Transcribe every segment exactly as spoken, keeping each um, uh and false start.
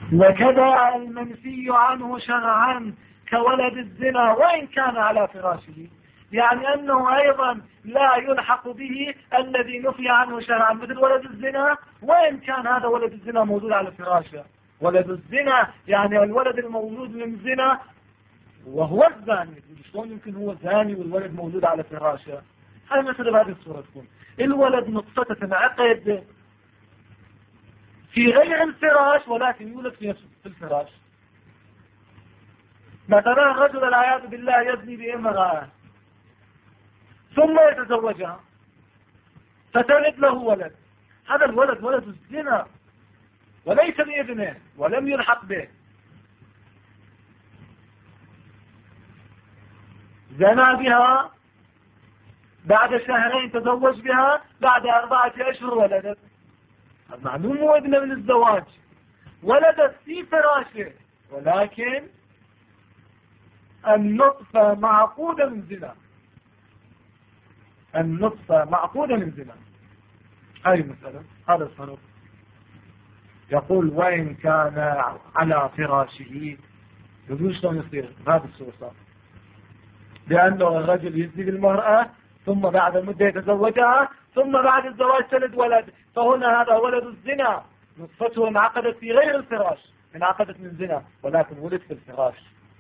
وكذا المنفي عنه شرعا كولد الزنا وإن كان على فراشه، يعني أنه أيضا لا يلحق به الذي نفي عنه شرعا مثل ولد الزنا وإن كان هذا ولد الزنا موجود على فراشه. ولد الزنا يعني الولد المولود من زنا وهو الزاني، شلون يمكن هو زاني والولد موجود على فراشه؟ هاي مثل بهذه الصورة تكون الولد نطفة تنعقد في غير الفراش ولكن يولد في نفس الفراش. مثلا رجل العياذ بالله يزني بامرأة ثم يتزوجها فتلد له ولد، هذا الولد ولد الزنا وليس بابنه ولم يلحق به. زنى بها بعد شهرين تزوج بها بعد أربعة أشهر ولدت، معلوم هو ابن من الزواج، ولدت في فراشه ولكن النطفة معقودة من زنا، النطفة معقودة من زنا. هاي مثلا هذا الفرق. يقول وإن كان على فراشه، يقول شلون يصير هذا الصورة؟ لأنه الرجل يزني بالمرأة ثم بعد مدة يتزوجها ثم بعد الزواج تلد ولد، فهنا هذا ولد الزنا نطفته انعقدت في غير الفراش، انعقدت من زنا ولكن ولد في الفراش.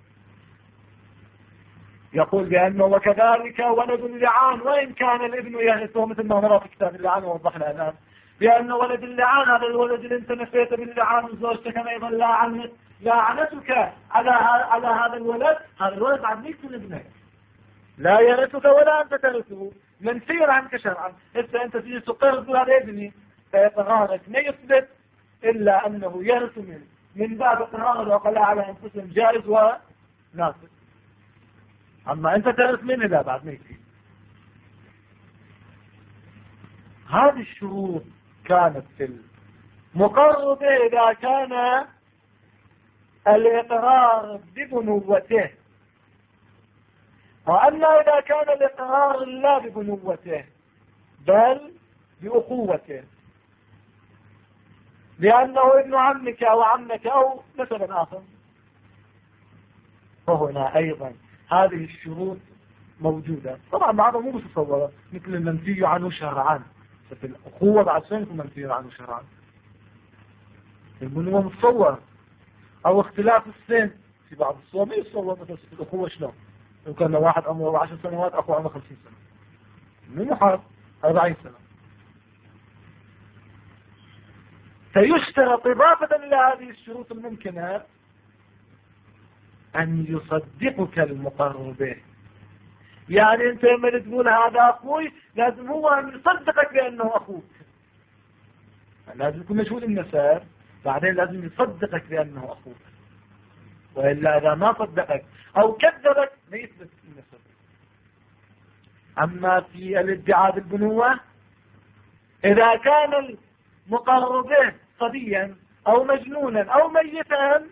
يقول بأنه وكذلك ولد اللعان وإن كان الابن يهرسه، مثل ما مر في كتاب اللعان ووضحنا الآن بأن ولد اللعان هذا الولد اللي انت نفيت باللعان وزوجتك أيضا لاعنت لاعنتك على على هذا الولد، هذا الولد بعد ليس من ابنك، لا يرثك ولا أنت ترثه، منفي عنك شرعا. إذا أنت تجي تقر هذا ابني فيتغارك ما يثبت إلا أنه يرث منه من باب قرار العقلاء على أنفسهم جائز وناصر، أما أنت ترث منه لا بعد ما يكفي. هذه الشروط كانت في المقرب إذا كان الإقرار ببنوته، وأما إذا كان الإقرار لا ببنوته بل بأخوته، لأنه ابن عمك أو عمك أو مثلا آخر، فهنا أيضا هذه الشروط موجودة. طبعا بعضها مو متصورة مثل المنفي عنه شرعا، في الأخوة بعد شوي يكون منفي عنه شرعا، البنوة متصور، أو اختلاف السن في بعض الصور ما يتصور مثل في الأخوة شلون لو كان واحد عمره عشر سنوات أخوه عمره خمسين سنة من محال أربعين سنة. فيشترط إضافة إلى هذه الشروط الممكنة أن يصدقك المقرر به، يعني أنت لما تقول هذا أخوي لازم هو أن يصدقك بأنه أخوك، لازم يكون مشهود النسب، بعدين لازم يصدقك بأنه أخوك، وإلا إذا ما صدقك أو كذبك ما يثبت النسب. أما في الادعاء بالبنوة إذا كان المقرر به صبيا أو مجنونا أو ميتا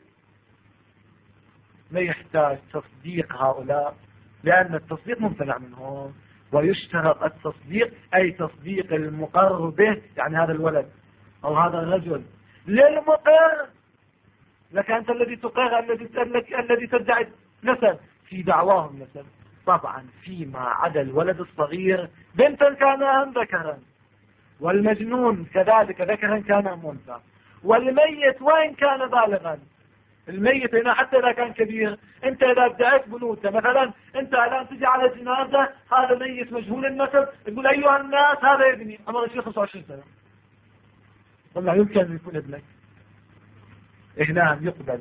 لا يحتاج تصديق هؤلاء، لأن التصديق ممتنع منهم، ويشترط التصديق أي تصديق المقرر به، يعني هذا الولد أو هذا الرجل للمقر لك أنت الذي تقر الذي الذي تدعي نسب في دعواهم نسب. طبعا فيما عدا الولد الصغير بنتا كان أم ذكرا، والمجنون كذلك ذكرا كان أم أنثى، والميت وإن كان بالغا، الميت هنا حتى إذا كان كبير، أنت إذا ادعيت بنوته مثلا أنت الآن تجي على جنازة هذا ميت مجهول النسب تقول أيها الناس هذا ابني عمره شيء خمسة وعشرين سنة، والله يمكن أن يكون ابنك، نعم يقبل،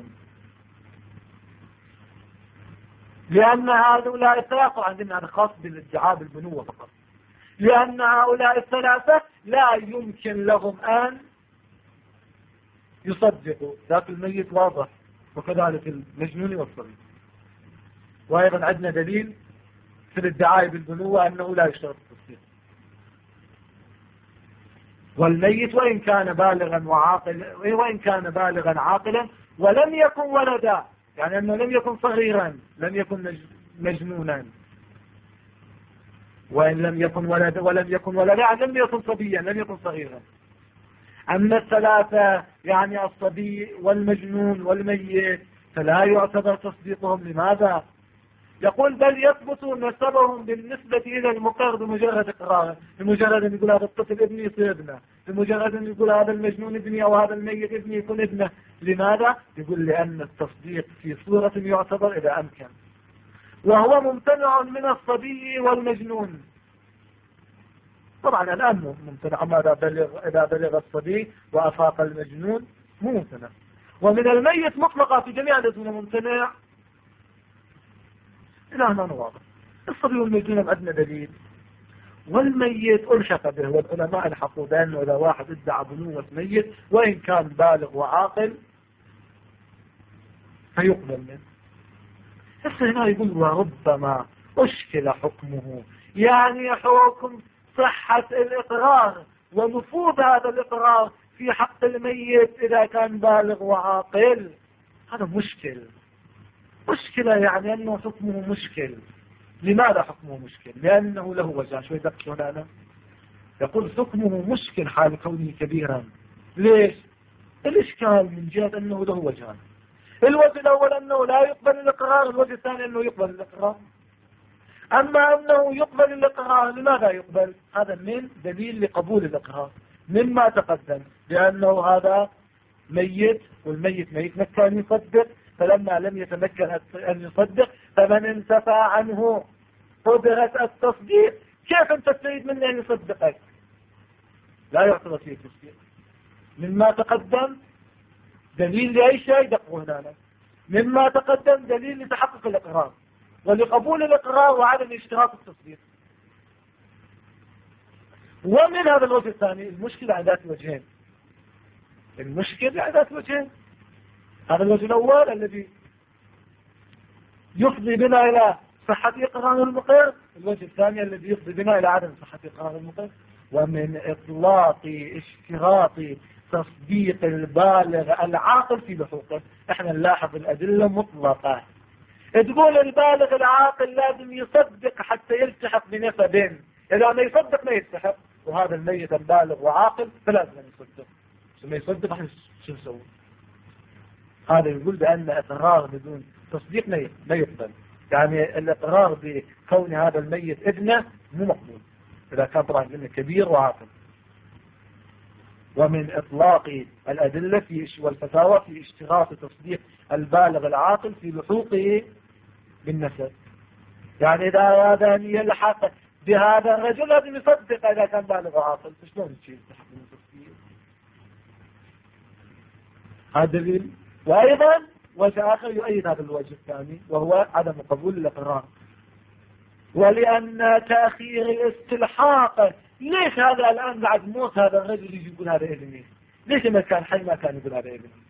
لأن هؤلاء الثلاثة عندنا خاص بالادعاء بالبنوة فقط، لأن هؤلاء الثلاثة لا يمكن لهم أن يصدقوا، ذاك الميت واضح وكذلك المجنون والصبي. وأيضا عندنا دليل في الادعاء بالبنوة أنه لا يشترط التصديق. والميت وإن كان بالغا وعاقلا وإن كان بالغا عاقلا ولم يكن ولدا، يعني أنه لم يكن صغيرا لم يكن مجنونا، وإن لم يكن ولدا ولم يكن ولدا يعني لم يكن صبيا لم يكن صغيرا. أما الثلاثة يعني الصبي والمجنون والميت فلا يعتبر تصديقهم. لماذا؟ يقول بل يثبت نسبهم بالنسبة إلى المقر بمجرد إقراره، بمجرد أن يقول هذا الطفل ابني يصير ابنه، بمجرد أن يقول هذا المجنون ابني أو هذا الميت ابني يكون ابنه. لماذا؟ يقول لأن التصديق في صورة يعتبر إذا أمكن، وهو ممتنع من الصبي والمجنون. طبعا الآن ممتنع، أما إذا بلغ, إذا بلغ الصبي وأفاق المجنون مو ممتنع. ومن الميت مطلقة في جميع الأزمنة ممتنع. إلى هنا واضح. الصبي والمجنون عندنا دليل، والميت ألحق به، والعلماء الحقوا بأنه إذا واحد ادعى بنوة ميت وإن كان بالغ وعاقل فيقبل منه. بس هنا يقول وربما أشكل حكمه، يعني حكم صحة الإقرار ونفوذ هذا الإقرار في حق الميت إذا كان بالغ وعاقل، هذا مشكل. مشكلة يعني أنه حكمه مشكل. لماذا حكمه مشكل؟ لأنه له وجهان. شوي دقيقة هنا أنا يقول حكمه مشكل حال كونه كبيرا. ليش؟ الإشكال من جهة أنه له وجهان. الوجه الأول أنه لا يقبل الإقرار، الوجه الثاني أنه يقبل الإقرار. أما أنه يقبل الإقرار، لماذا يقبل؟ هذا من دليل لقبول الإقرار مما تقدم، لأنه هذا ميت والميت ما يتمكن أن يصدق، فلما لم يتمكن أن يصدق فمن انتفى عنه قدرة التصديق كيف أنت تريد منه أن يصدقك؟ لا يعتبر فيه تصديق. مما تقدم دليل لأي شيء دقوا هنا، مما تقدم دليل لتحقق الإقرار ولقبول الإقرار وعدم اشتراط التصديق. ومن هذا الوجه الثاني المشكلة على ذات وجهين. المشكلة على ذات وجهين. هذا الوجه الأول الذي يفضي بنا إلى صحة إقرار المقر، الوجه الثاني الذي يفضي بنا إلى عدم صحة إقرار المقر. ومن إطلاق اشتراط تصديق البالغ العاقل في لحوقه، احنا نلاحظ الأدلة مطلقة. تقول البالغ العاقل لازم يصدق حتى يلتحق بنسب، إذا ما يصدق ما يلتحق، وهذا الميت البالغ وعاقل فلازم يصدق. ما يصدق احنا شو نسوي؟ هذا يقول بأن إقرار بدون تصديق ما يقبل، يعني الإقرار بكون هذا الميت ابنه مو مقبول إذا كان طبعا ابنه كبير وعاقل. ومن إطلاق الأدلة في والفتاوى في اشتراط تصديق البالغ العاقل في لحوقه بالنسب، يعني إذا أراد أن يلحق بهذا الرجل لازم يصدق إذا كان بالغ وعاقل. شلون يصير يلحق بالنسب؟ هذا دليل. وأيضا وجه آخر يؤيد هذا الوجه الثاني وهو عدم قبول الإقرار. ولأن تأخير الاستلحاق، ليش هذا الآن بعد موت هذا الرجل يجي يقول هذا ابني؟ ليش ما كان حي ما كان يقول هذا ابني؟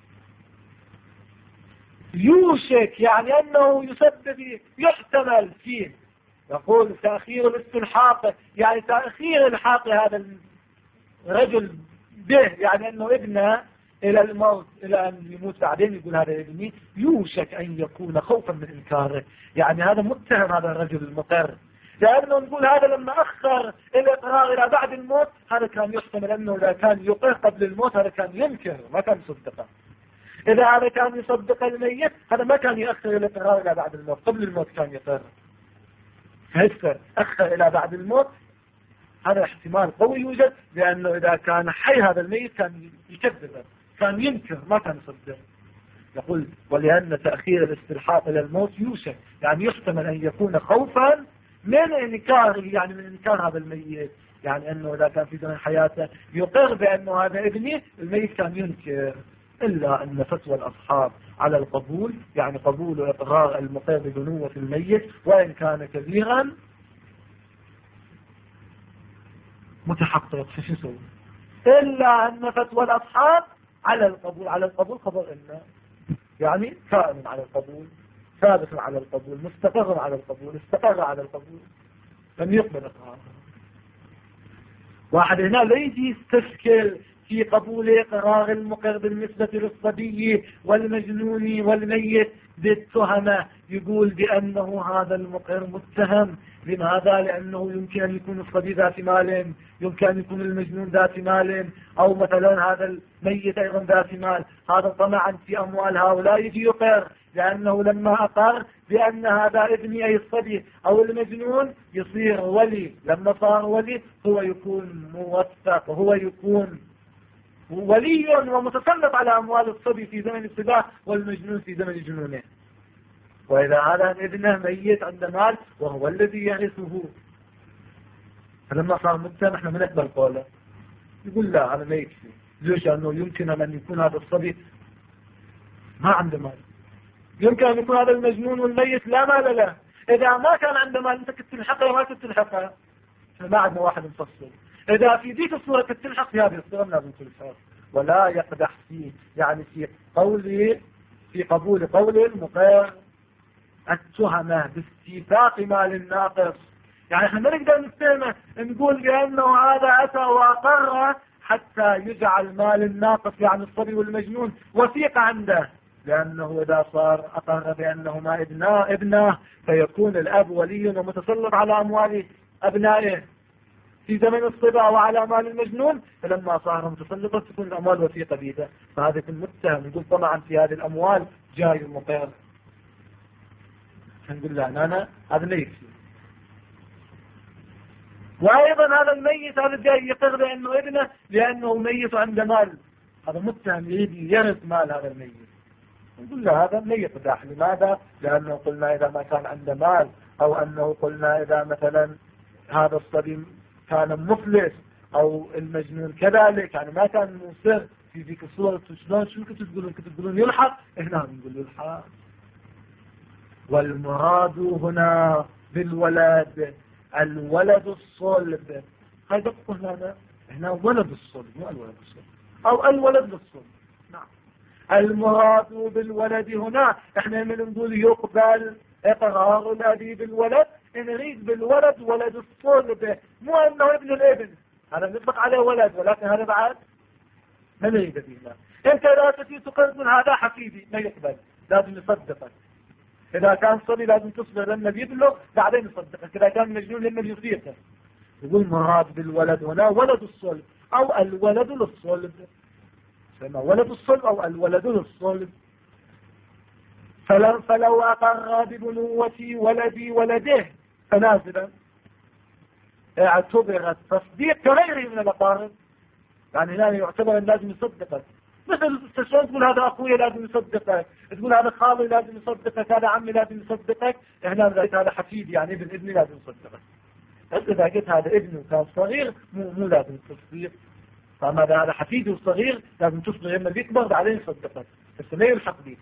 يوشك يعني أنه يسبب يحتمل فيه. يقول تأخير الاستلحاق يعني تأخير الحاق هذا الرجل به، يعني أنه ابنه إلى الموت إلى أن يموت بعدين يقول هذا ابني، يوشك أن يكون خوفا من إنكاره. يعني هذا متهم هذا الرجل المقر، لأنه نقول هذا لما أخر الإقرار إلى بعد الموت هذا كان يحتمل أنه إذا كان يقر قبل الموت هذا كان ينكر ما كان يصدقه. إذا هذا كان يصدق الميت هذا ما كان يأخر الإقرار إلى بعد الموت، قبل الموت كان يقر. فهذا أخر إلى بعد الموت، هذا احتمال قوي يوجد، لأنه إذا كان حي هذا الميت كان يكذبه، كان ينكر ما كان يصدق. يقول ولأن تأخير الاستلحاق إلى الموت يوشك يعني يحتمل أن يكون خوفا من إنكار، يعني من إنكار هذا الميت، يعني أنه إذا كان في زمن حياته يقر بأنه هذا ابني، الميت كان ينكر. إلا أن فتوى الأصحاب على القبول، يعني قبول إقرار المقر ببنوة الميت وإن كان كبيرا متحقق في شو يسوي. إلا أن فتوى الأصحاب على القبول، على القبول خبر إنه يعني كائن على القبول، ثابت على القبول، مستقر على القبول، استقر على القبول، لم يقبل إقرار. واحد هنا لا يجي يستشكل في قبول إقرار المقر بالنسبة للصبي والمجنون والميت بالتهمة، يقول بأنه هذا المقر متهم. لماذا؟ لأنه يمكن أن يكون الصبي ذات مال، يمكن أن يكون المجنون ذات مال، أو مثلا هذا الميت أيضا ذات مال. هذا طمعا في أموال هؤلاء يجي يقر، لأنه لما أقر بأن هذا ابني أي الصبي أو المجنون يصير ولي. لما صار ولي هو يكون موثق، هو يكون ولي ومتسلط على أموال الصبي في زمن الصبا والمجنون في زمن جنونه. وإذا هذا ابنه ميت عند مال وهو الذي يرثه، فلما صار متهم احنا من نقبل قوله، يقول لا هذا ما يكفي. ليش؟ لأنه يمكن أن يكون هذا الصبي ما عنده مال، يمكن أن يكون هذا المجنون والميت لا مال له. إذا ما كان عنده مال أنت كنت تلحقه ما كنت تلحقه، ما عندنا واحد مفصل. إذا في ذيك الصورة كنت تلحق في هذه الصورة لازم تلحق، ولا يقدح فيه يعني في قولي في قبول قول المقر التهمة باستيفاق مال الناقص. يعني احنا ما نقدر نتهمه نقول بأنه هذا أتى وأقر حتى يجعل مال الناقص يعني الصبي والمجنون وثيقة عنده، لأنه إذا صار أقر بأنه ما ابناه ابنه فيكون الأب ولي ومتسلط على أموال أبنائه في زمن الصبا وعلى مال المجنون، فلما صار متسلطا تكون الأموال وثيقة بيده، فهذا يكون متهم. يقول طبعا في هذه الأموال جاي المقر، نقول له أنا هذا لا يكفي. وأيضا هذا الميت هذا جاي يقر بأنه ابنه لأنه ميت عنده مال، هذا متهم يريد يرث مال هذا الميت، نقول له هذا لا يقدح. لماذا؟ لأنه قلنا إذا ما كان عنده مال، أو أنه قلنا إذا مثلا هذا الصبي كان مفلس أو المجنون كذلك، يعني ما كان مصر في ذيك الصورة. شلون شو كنتوا تقولون؟ كنتوا تقولون يلحق، هنا نقول يلحق. والمراد هنا بالولد الولد الصلب، هذا هنا هنا ولد الصلب مو الولد الصلب أو الولد للصلب. نعم، المراد بالولد هنا احنا من نقول يقبل اقرار الأبي بالولد، نريد بالولد ولد الصلب، مو انه ابن الابن، هذا نطلق عليه ولد، ولكن هذا بعد ما نريد به. انت لا تجي تقر من هذا حفيدي ما يقبل، لازم يصدقك. اذا كان صبي لازم تصبر لما يبلغ بعدين يصدقك، اذا كان مجنون لما يصيبك. يقول مراد بالولد هنا ولد الصلب او الولد للصلب، سمى ولد الصلب او الولد للصلب. فلو, فلو أقر ببنوة ولدي ولده فنازلا اعتبر التصديق كغيره من الأقارب، يعني هنا يعتبر أن لازم يصدقك. مثل تشون تقول هذا أخوي لازم يصدقك، تقول هذا خالي لازم يصدقك، هذا عمي لازم يصدقك، هنا هذا حفيدي يعني ابن ابني لازم يصدقك. بس إذا قلت هذا ابنه كان صغير مو مو لازم تصديق. فما هذا حفيدي وصغير لازم تصدق لما بيكبر بعدين يصدقك، بس لا يلحق به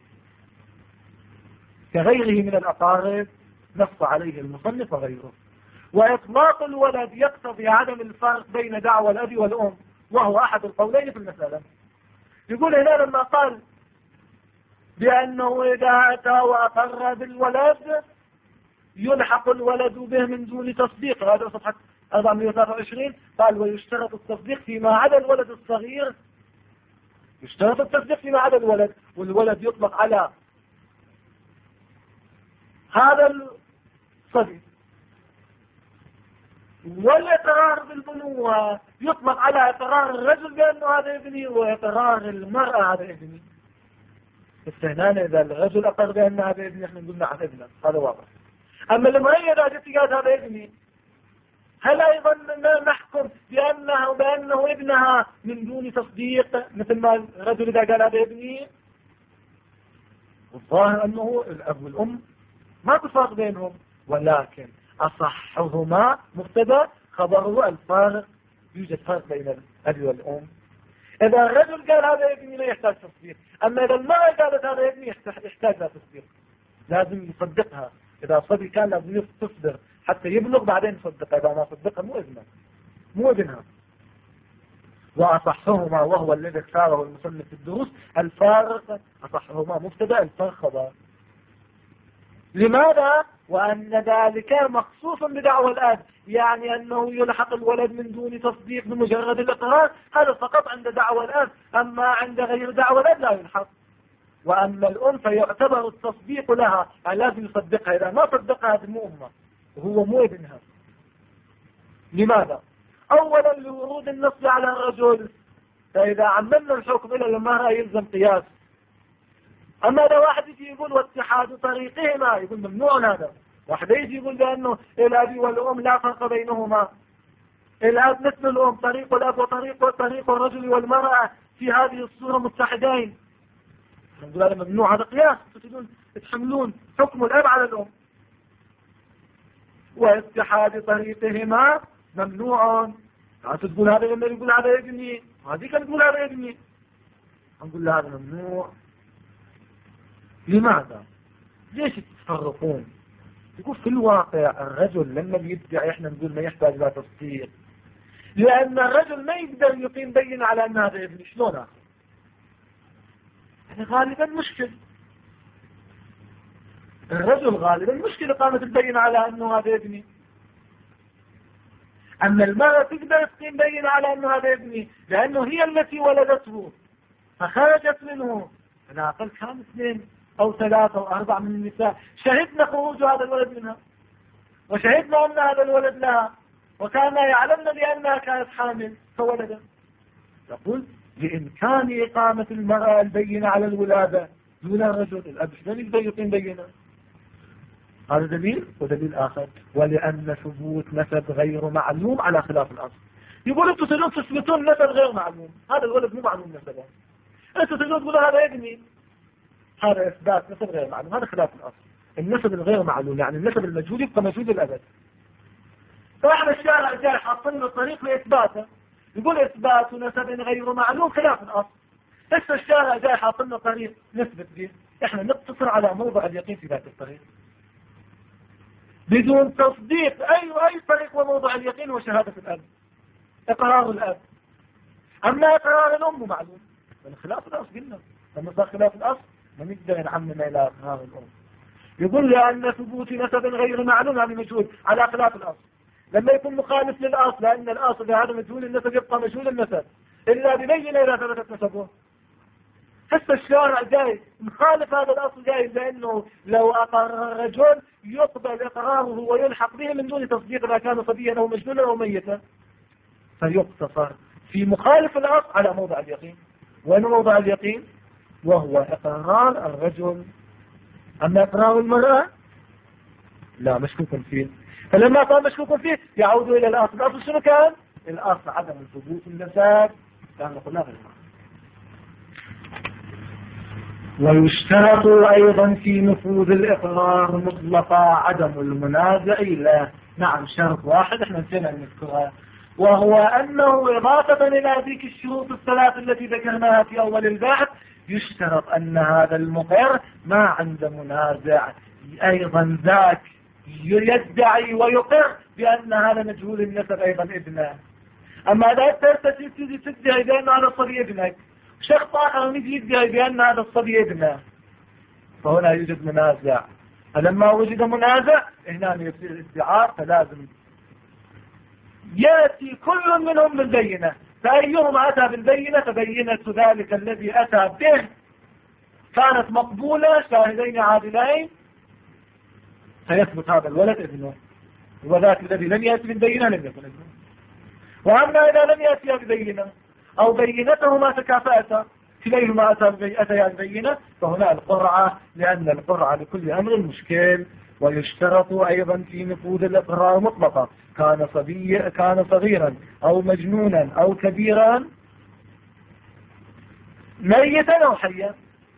كغيره من الأقارب نص عليه المصنف وغيره. وإطلاق الولد يقتضي عدم الفرق بين دعوى الأب والأم، وهو أحد القولين في المسألة. يقول هنا لما قال بأنه إذا أتى وأقر بالولد يلحق الولد به من دون تصديق، هذا صفحة أربعمائة وثلاثة وعشرين. قال ويشترط التصديق فيما عدا الولد الصغير، يشترط التصديق فيما عدا الولد، والولد يطلق على هذا الصبي، والإقرار بالبنوة يطلق على إقرار الرجل بأنه هذا ابني، وإقرار المرأة هذا ابني. استهنان إذا الرجل أقر بأن هذا ابني احنا نقول نعم ابنك، هذا واضح. أما المرأة إذا جت قالت هذا ابني، هل أيضا نحكم بأنه بأنه ابنها من دون تصديق مثل ما الرجل إذا قال هذا ابني؟ والظاهر أنه الأب والأم ما تفرق بينهم، ولكن أصحهما مبتدا خبره الفارق، يوجد فرق بين الأب والأم. إذا الرجل قال هذا ابني لا يحتاج تصديق، أما إذا المرأة قالت هذا ابني يحتاج لا تصديق، لازم يصدقها. إذا صبي كان لازم يصبر حتى يبلغ بعدين يصدقها، إذا ما صدقها مو ابنها مو ابنها. وأصحهما وهو الذي اختاره المصنف في الدروس الفارق، أصحهما مبتدا الفارق خبر. لماذا؟ وأن ذلك مخصوص بدعوى الأب، يعني أنه يلحق الولد من دون تصديق بمجرد الإقرار، هذا فقط عند دعوى الأب، أما عند غير دعوى الأب لا يلحق. وأما الأم فيعتبر التصديق لها، يعني لازم يصدقها، إذا ما صدقها هذه مو أمه وهو مو ابنها. لماذا؟ أولا لورود النص على الرجل، فإذا عملنا الحكم إلى المرأة يلزم قياس. أما لو واحد يجي يقول واتحاد طريقهما، يقول ممنوع هذا. واحد يجي يقول بأنه الأب والأم لا فرق بينهما، الأب مثل الأم، طريق الأب وطريق طريق الرجل والمرأة في هذه الصورة متحدين، نقول هذا ممنوع، هذا قياس، تريدون تحملون حكم الأب على الأم. واتحاد طريقهما ممنوع، تقول هذا لما يقول هذا ابني، هذه كانت تقول هذا ابني، نقول هذا ممنوع. لماذا؟ ليش تتفرقون؟ يقول في الواقع الرجل لما بيدعي احنا نقول ما يحتاج الى تصديق، لأن الرجل ما يقدر يقيم بين على أن هذا ابني. شلون هذا؟ يعني غالبا مشكل، الرجل غالبا مشكلة قامت تبين على أنه هذا ابني. أما المرأة تقدر تقيم بين على أنه هذا ابني، لأنه هي التي ولدته فخرجت منه. على الأقل كان اثنين أو ثلاثة أو أربعة من النساء شهدنا خروج هذا الولد منها، وشهدنا أن هذا الولد لها، وكان يعلمنا بأنها كانت حامل فولدت. يقول بإمكان إقامة المرأة البينة على الولادة دون الرجل، الأب شلون يقدر يقيم بينة؟ هذا دليل. ودليل آخر، ولأن ثبوت نسب غير معلوم على خلاف الأصل. يقول أنتم تريدون تثبتون نسب غير معلوم، هذا الولد مو معلوم نسبه، أنتم تريدون تقولوا هذا ابني، هذا إثبات نسب غير معلوم، هذا خلاف الأصل. النسب الغير معلوم يعني النسب المجهول يبقى مجهول الأبد. فإحنا الشارع جاي حاطين له طريق لإثباته، يقول إثبات نسب غير معلوم خلاف الأصل. لسه الشارع جاي حاطين له طريق نثبت به، إحنا نقتصر على موضع اليقين في ذات الطريق بدون تصديق. أي أي طريق وموضع اليقين وشهادة الأب، إقرار الأب. أما إقرار الأم معلوم، خلاف الأصل قلنا، لما صار خلاف الأصل ما نقدر نعمم إلى إقرار الأم. يقول لأن ثبوت نسب غير معلوم يعني مجهول على خلاف الأصل. لما يكون مخالف للأصل، لأن الأصل هذا مجهول النسب يبقى مجهول النسب إلا ببينة إذا ثبتت نسبه. حتى الشارع جاي مخالف هذا الأصل، جاي لأنه لو أقر الرجل يقبل إقراره ويلحق به من دون تصديق إذا كان صبيا أو مجنونا أو ميتا، فيقتصر في مخالف الأصل على موضع اليقين. وين موضع اليقين؟ وهو إقرار الرجل. أما إقرار المرأة لا، مشكوك فيه. فلما كان مشكوك فيه يعود إلى الأصل. الأصل شنو كان؟ الأصل عدم ثبوت النسب، كان قلنا في المرأة. ويشترط أيضا في نفوذ الإقرار مطلقا عدم المنازع له. نعم، شرط واحد احنا نسينا نذكرها، وهو أنه إضافة إلى ذيك الشروط الثلاث التي ذكرناها في أول البحث، يشترط أن هذا المقر ما عنده منازع، أيضا ذاك يدعي ويقر بأن هذا مجهول النسب أيضا ابنه. أما إذا ترتدي تدعي بأن هذا الصبي ابنك، شخص آخر يجي يدعي بأن هذا الصبي ابنه، فهنا يوجد منازع. فلما وجد منازع هنا يصير الادعاء، فلازم يأتي كل منهم بالبينة، فأيهما أتى بالبينة فبينة ذلك الذي أتى به كانت مقبولة، شاهدين عادلين، فيثبت هذا الولد ابنه، وذاك الذي لم يأتي بالبينة لم يكن ابنه. وأما إذا لم يأتي بالبينة أو بينتهما تكافأتا، كليهما أتيا بالبينة، فهنا القرعة، لأن القرعة لكل أمر مشكل. ويشترط أيضا في نفوذ الإقرار مطلقا، كان صبي كان صغيرا أو مجنونا أو كبيرا ميتا أو حيا،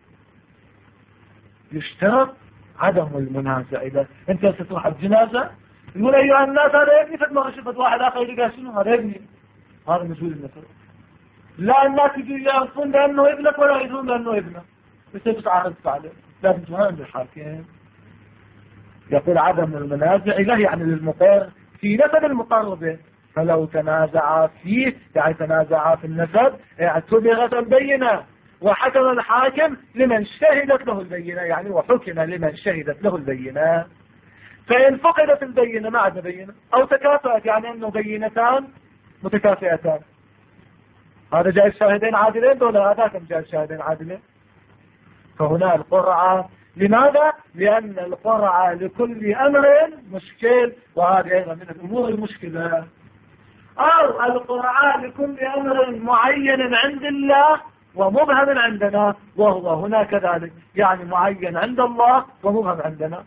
يشترط عدم المنازع. إذا أنت ستروح الجنازة يقول أيها الناس هذا ابني، فتما شفت واحد آخر يلقى شنو هذا ابني، هذا مجهول النسب. لا الناس يجوا يعرفون بأنه ابنك ولا يدرون بأنه ابنه، بس تتعرض عليه، لازم تكون عند الحاكم. يقول عدم المنازع له يعني للمقر في نسب المقر به، فلو تنازع فيه يعني تنازع في النسب اعتبرت البينة، وحكم الحاكم لمن شهدت له البينة، يعني وحكم لمن شهدت له البينة. فإن فقدت البينة ما عاد بينة، أو تكافأت يعني أنه بينتان متكافئتان، هذا جاء شاهدين عادلين ولا هذا كم جاء شاهدين عادلين؟ فهنا القرعة. لماذا؟ لأن القرعة لكل أمر مشكل، وهذه أيضا من الأمور المشكلة. أو القرعة لكل أمر معين عند الله ومبهم عندنا، وهو هنا كذلك، يعني معين عند الله ومبهم عندنا.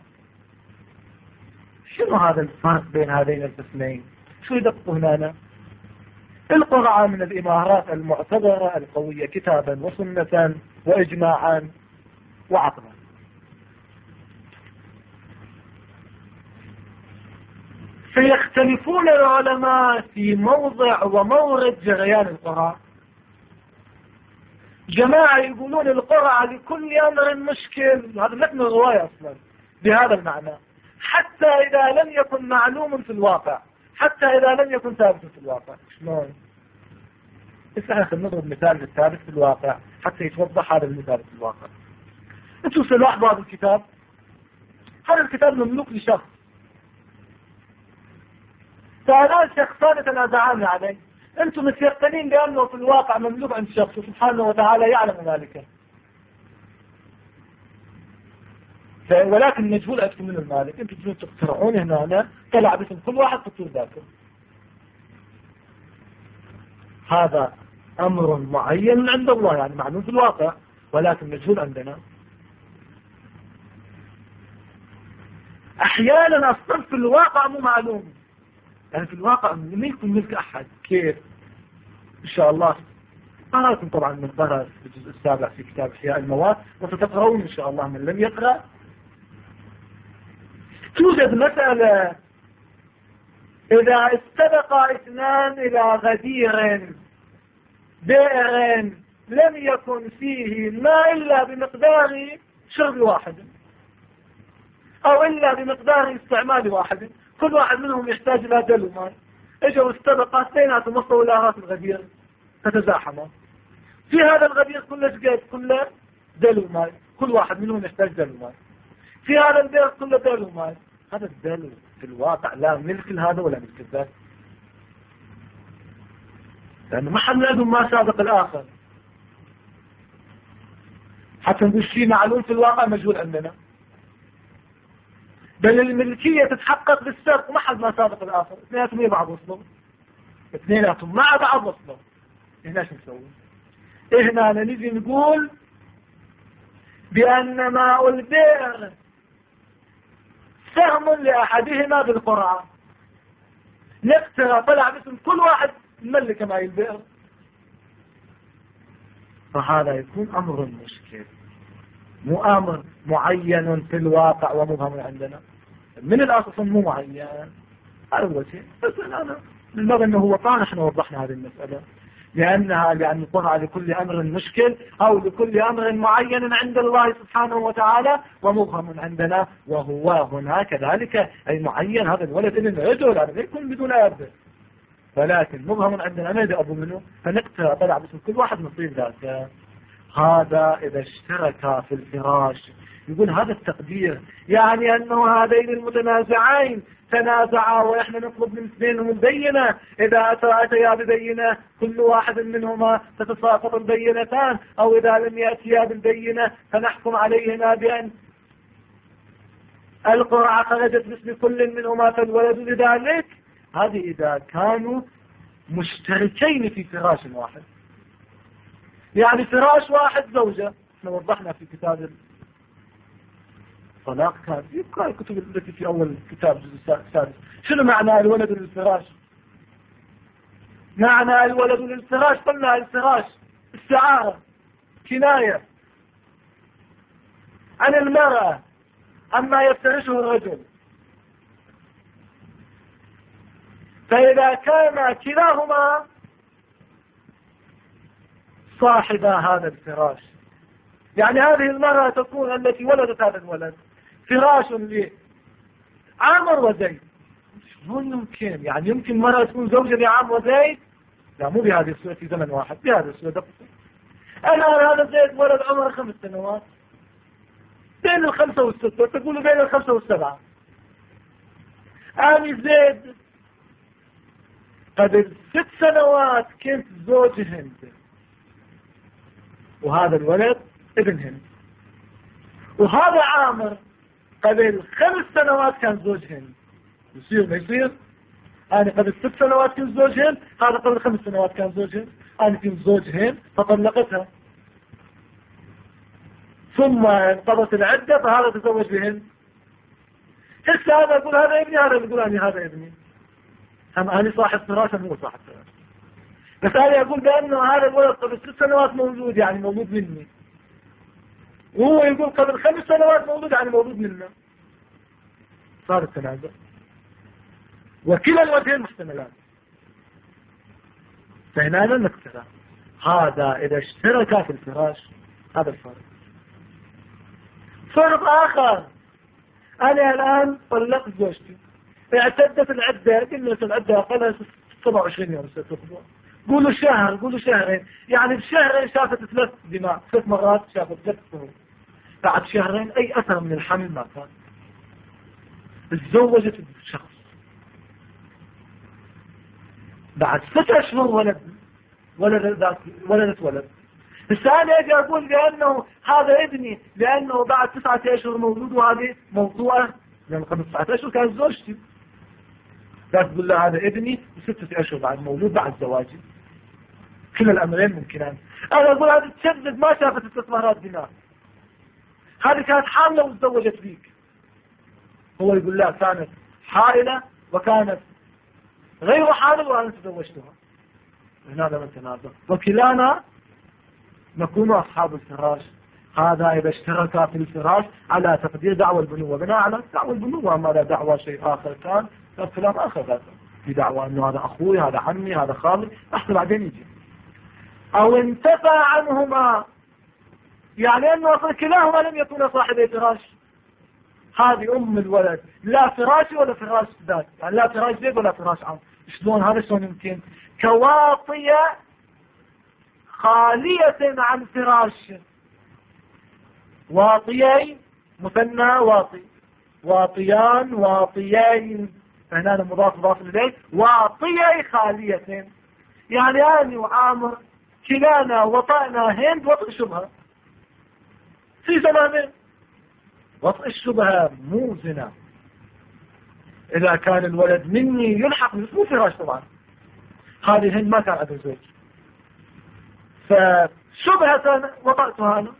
شنو هذا الفرق بين هذين القسمين؟ شو يدق هنا؟ القرعة من الإمارات المعتبرة القوية كتابا وسنة وإجماعا وعقلا. فيختلفون العلماء في موضع ومورد جريان القرعة. جماعة يقولون القرعة لكل أمر مشكل، هذا متن الرواية أصلا بهذا المعنى، حتى إذا لم يكن معلوم في الواقع، حتى إذا لم يكن ثابت في الواقع. شلون؟ إذا خلينا نضرب مثال للثابت في الواقع حتى يتوضح هذا المثال في الواقع. أنتم سلاحظوا هذا الكتاب، هذا الكتاب مملوك لشخص، فهذا شخصان يتنازعان عليه، أنتم متيقنين بأنه في الواقع مملوك عند شخص سبحانه وتعالى يعلم ذلك، ولكن مجهول عندكم من المالك. أنتم تجون تقترعون هنا أنا طلع باسم كل واحد تطول ذاكر. هذا أمر معين عند الله يعني معلوم في الواقع ولكن مجهول عندنا. أحيانا أصلا في الواقع مو معلوم، يعني في الواقع ملك ملك أحد. كيف؟ إن شاء الله أراكم طبعا من قرأ في الجزء السابع في كتاب إحياء المواد، وستقرؤون إن شاء الله من لم يقرأ. توجد مسألة إذا استبق اثنان إلى غدير بئر لم يكن فيه ما إلا بمقدار شرب واحد أو إلا بمقدار استعمال واحد، كل واحد منهم يحتاج إلى دلو ماء، اجوا استبقا اثنيناتهم وصلوا إلى راس الغدير فتزاحما. في هذا الغدير كله شقيت كله دلو ماء، كل واحد منهم يحتاج دلو ماء. في هذا البئر كله دلو ماء. هذا الدلو في الواقع لا ملك هذا ولا ملك ذاك، لأنه ما حد لهم ما سابق الآخر، حتى نقول شيء معلوم في الواقع مجهول عندنا، بل الملكية تتحقق بالسبق ما حد ما سابق الآخر. اثنيناتهم مع بعض وصلوا، اثنيناتهم مع بعض وصلوا. هنا شو نسوي؟ هنا نجي نقول بأن ماء البئر سهم لأحدهما بالقرعة، نفترى طلع باسم كل واحد ملك ماء البئر، فهذا يكون أمر مشكل، مو أمر معين في الواقع ومبهم عندنا. من الأصل مو معين، أول شيء. بس أنا من باب أنه هو طبعا احنا وضحنا هذه المسألة، لأنها لأن القرعة لكل أمر مشكل أو لكل أمر معين عند الله سبحانه وتعالى ومبهم عندنا، وهو هنا كذلك أي معين. هذا الولد ابن رجل هذا لا يكون بدون أب، ولكن مبهم عندنا ما يدري أبو منه، فنقتل طلع باسم كل واحد نصيب ذاك. هذا إذا اشتركا في الفراش يقول هذا التقدير يعني أنه هذين المتنازعين تنازعا ونحن نطلب من اثنينهم البينة، إذا أتيا ببينة كل واحد منهما تتساقط البينتان، أو إذا لم يأتيا بالبينة فنحكم عليهما بأن القرعة خرجت باسم كل منهما فالولد لذلك. هذه إذا كانوا مشتركين في فراش واحد، يعني فراش واحد زوجة. احنا وضحنا في كتاب الطلاق كان يبقى الكتب التي في أول كتاب الجزء السادس. شنو معنى الولد للفراش؟ معنى الولد للفراش قلنا الفراش استعارة كناية عن المرأة عما يفترشه الرجل، فإذا كان كلاهما صاحب هذا الفراش، يعني هذه المرأة تكون التي ولدت هذا الولد فراش لعامر وزيد. شلون يمكن؟ يعني يمكن مرأة تكون زوجة لعامر وزيد؟ لا، مو بهذه الصورة في زمن واحد، بهذه الصورة. الآن هذا زيد ولد عمره خمس سنوات، بين الخمسة والستة، تقول بين الخمسة والسبعة، أنا زيد قبل ست سنوات كنت زوج هند، وهذا الولد ابن هند. وهذا عامر قبل خمس سنوات كان زوج هند. يصير ما يصير؟ أنا قبل ست سنوات كنت زوج هند، هذا قبل خمس سنوات كان زوج هند. أنا كنت زوج هند فطلقتها، ثم انقضت العدة فهذا تزوج بهند. هسه هذا يقول هذا ابني، هذا يقول أنا هذا ابني. هم أنا صاحب فراش مو صاحب فراش، بس أنا يقول بأنه هذا الولد قبل ست سنوات مولود، يعني مولود مني، وهو يقول قبل خمس سنوات مولود، يعني مولود منا. صار التنازع، وكلا الوجهين محتملان. فهنا المكترة هذا إذا اشتركا في الفراش، هذا الفرق. فرق آخر، أنا الآن طلقت زوجتي، اعتدت العدة، قلنا العدة أقلها سبعة وعشرين يوم، ستة أسبوع، قولوا شهر، قولوا شهرين، يعني بشهرين شافت ثلاث دماء، ثلاث مرات شافت ثلاث شهور. بعد شهرين أي أثر من الحمل ما كان، تزوجت الشخص. بعد ستة أشهر ولد ولدت ولدت ولد. الثاني يجي أقول لأنه هذا ابني، لأنه بعد تسعة أشهر مولود، وهذه موضوعة لأنه قبل تسعة أشهر كانت زوجتي. لا تقول له هذا ابني بستة أشهر بعد مولود بعد زواجي. كل الأمرين ممكنان. أنا أقول هذه تشدد ما شافت استثمارات دماء، هذه كانت حاملة وتزوجت فيك. هو يقول لا، كانت حائلة وكانت غير حامل وأنا تزوجتها. هنا لما تنازع، وكلانا نكون أصحاب الفراش. هذا إذا اشتركا في الفراش على تقدير دعوى البنوة، بناء على دعوى البنوة. أما لا دعوى شيء آخر كان كلام آخر، هذا في دعوى أنه هذا أخوي، هذا عمي، هذا خالي، أحسن بعدين يجي. أو انتفى عنهما، يعني أنه أصلا كلاهما لم يكونا صاحبي فراش. هذه أم الولد لا فراشي ولا فراش ذات، يعني لا فراش زيد ولا فراش عام. شلون هذا؟ شلون يمكن؟ كواطية خالية عن فراش. واطيين مثنى واطي، واطيان واطيين، هنا المضاف مضاف إليه. واطية خالية، يعني أنا وعامر كلانا وطأنا هند وطئ شبهة في زمانين. وطئ الشبهة مو زنا، إذا كان الولد مني يلحق مو فراش طبعا. هذه هند ما كان عندها زوج، فشبهة وطأتها أنا،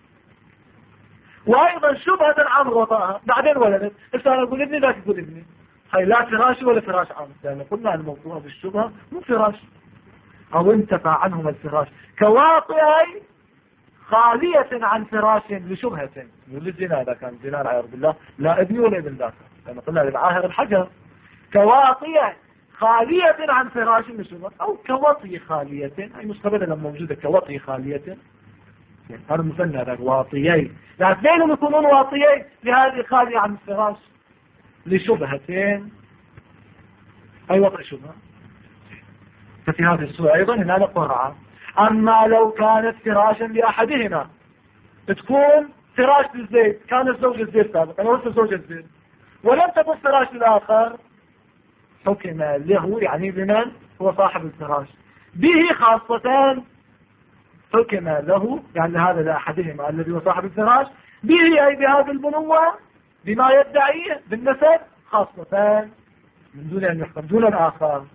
وأيضا شبهة عمر وطأها بعدين ولدت. بس أنا أقول ابني لا تقول ابني، هاي لا فراشي ولا فراش عام، لأن قلنا الموضوع بالشبهة مو فراش. أو انتفى عنهم الفراش كواطئي خالية عن فراش لشبهة. يقول الزنا إذا كان زنا العياذ بالله لا ابني ولا ابن ذاك، لأن قلنا للعاهر الحجر. كواطئ خالية عن فراش لشبهة، أو كوطي خالية، أي مستقبلا لما موجودة كوطي خالية، يعني هذا مثنى هذا واطيين، يعني اثنين يكونون واطيين لهذه خالية عن الفراش لشبهتين، أي وطئ شبهة. ففي هذه الصورة أيضا هنا قرعة. أما لو كانت فراشا لأحدهما، تكون فراش للزيد، كان الزوج الزيد سابقا وليس زوج الزيد، ولم تكن فراش للآخر، حكم له، يعني لمن هو صاحب الفراش به خاصة، حكم له يعني لهذا لأحدهما الذي هو صاحب الفراش به، أي بهذه البنوة بما يدعيه بالنسب خاصة، من دون أن يحكم دون الآخر.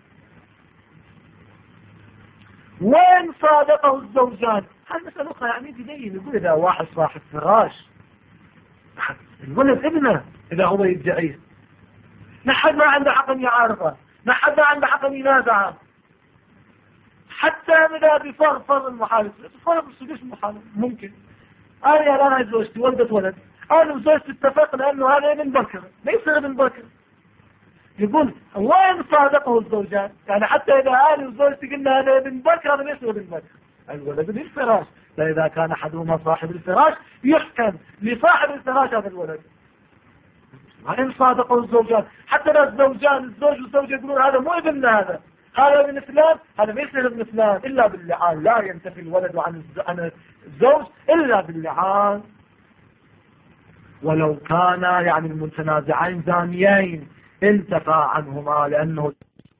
وين صادقه الزوجان؟ هذا مسألة أخرى، يعني تبين يقول إذا واحد صاحب فراش الولد ابنه إذا هو يدعيه، نحن ما عنده حق يعارضه، نحن ما عنده حق ينازعه، حتى إذا بفرض المحالف، فرض السدوس المحالف ممكن. أنا الآن زوجتي ولدت ولد، أنا وزوجتي اتفقنا أنه هذا ابن بكر ليس ابن بكر. يقول وين صادقه الزوجان؟ يعني حتى إذا أنا وزوجتي قلنا هذا ابن بكر هذا ليس ابن بكر، الولد للفراش، فإذا كان أحدهما صاحب الفراش يحكم لصاحب الفراش هذا الولد. وين صادقه الزوجان؟ حتى لا الزوجان الزوج والزوجة يقولون هذا مو ابننا، هذا هذا ابن فلان، هذا ما يصير ابن فلان إلا باللعان، لا ينتفي الولد عن عن الزوج إلا باللعان. ولو كان يعني المتنازعين زانيين انتفى عنهما لأنه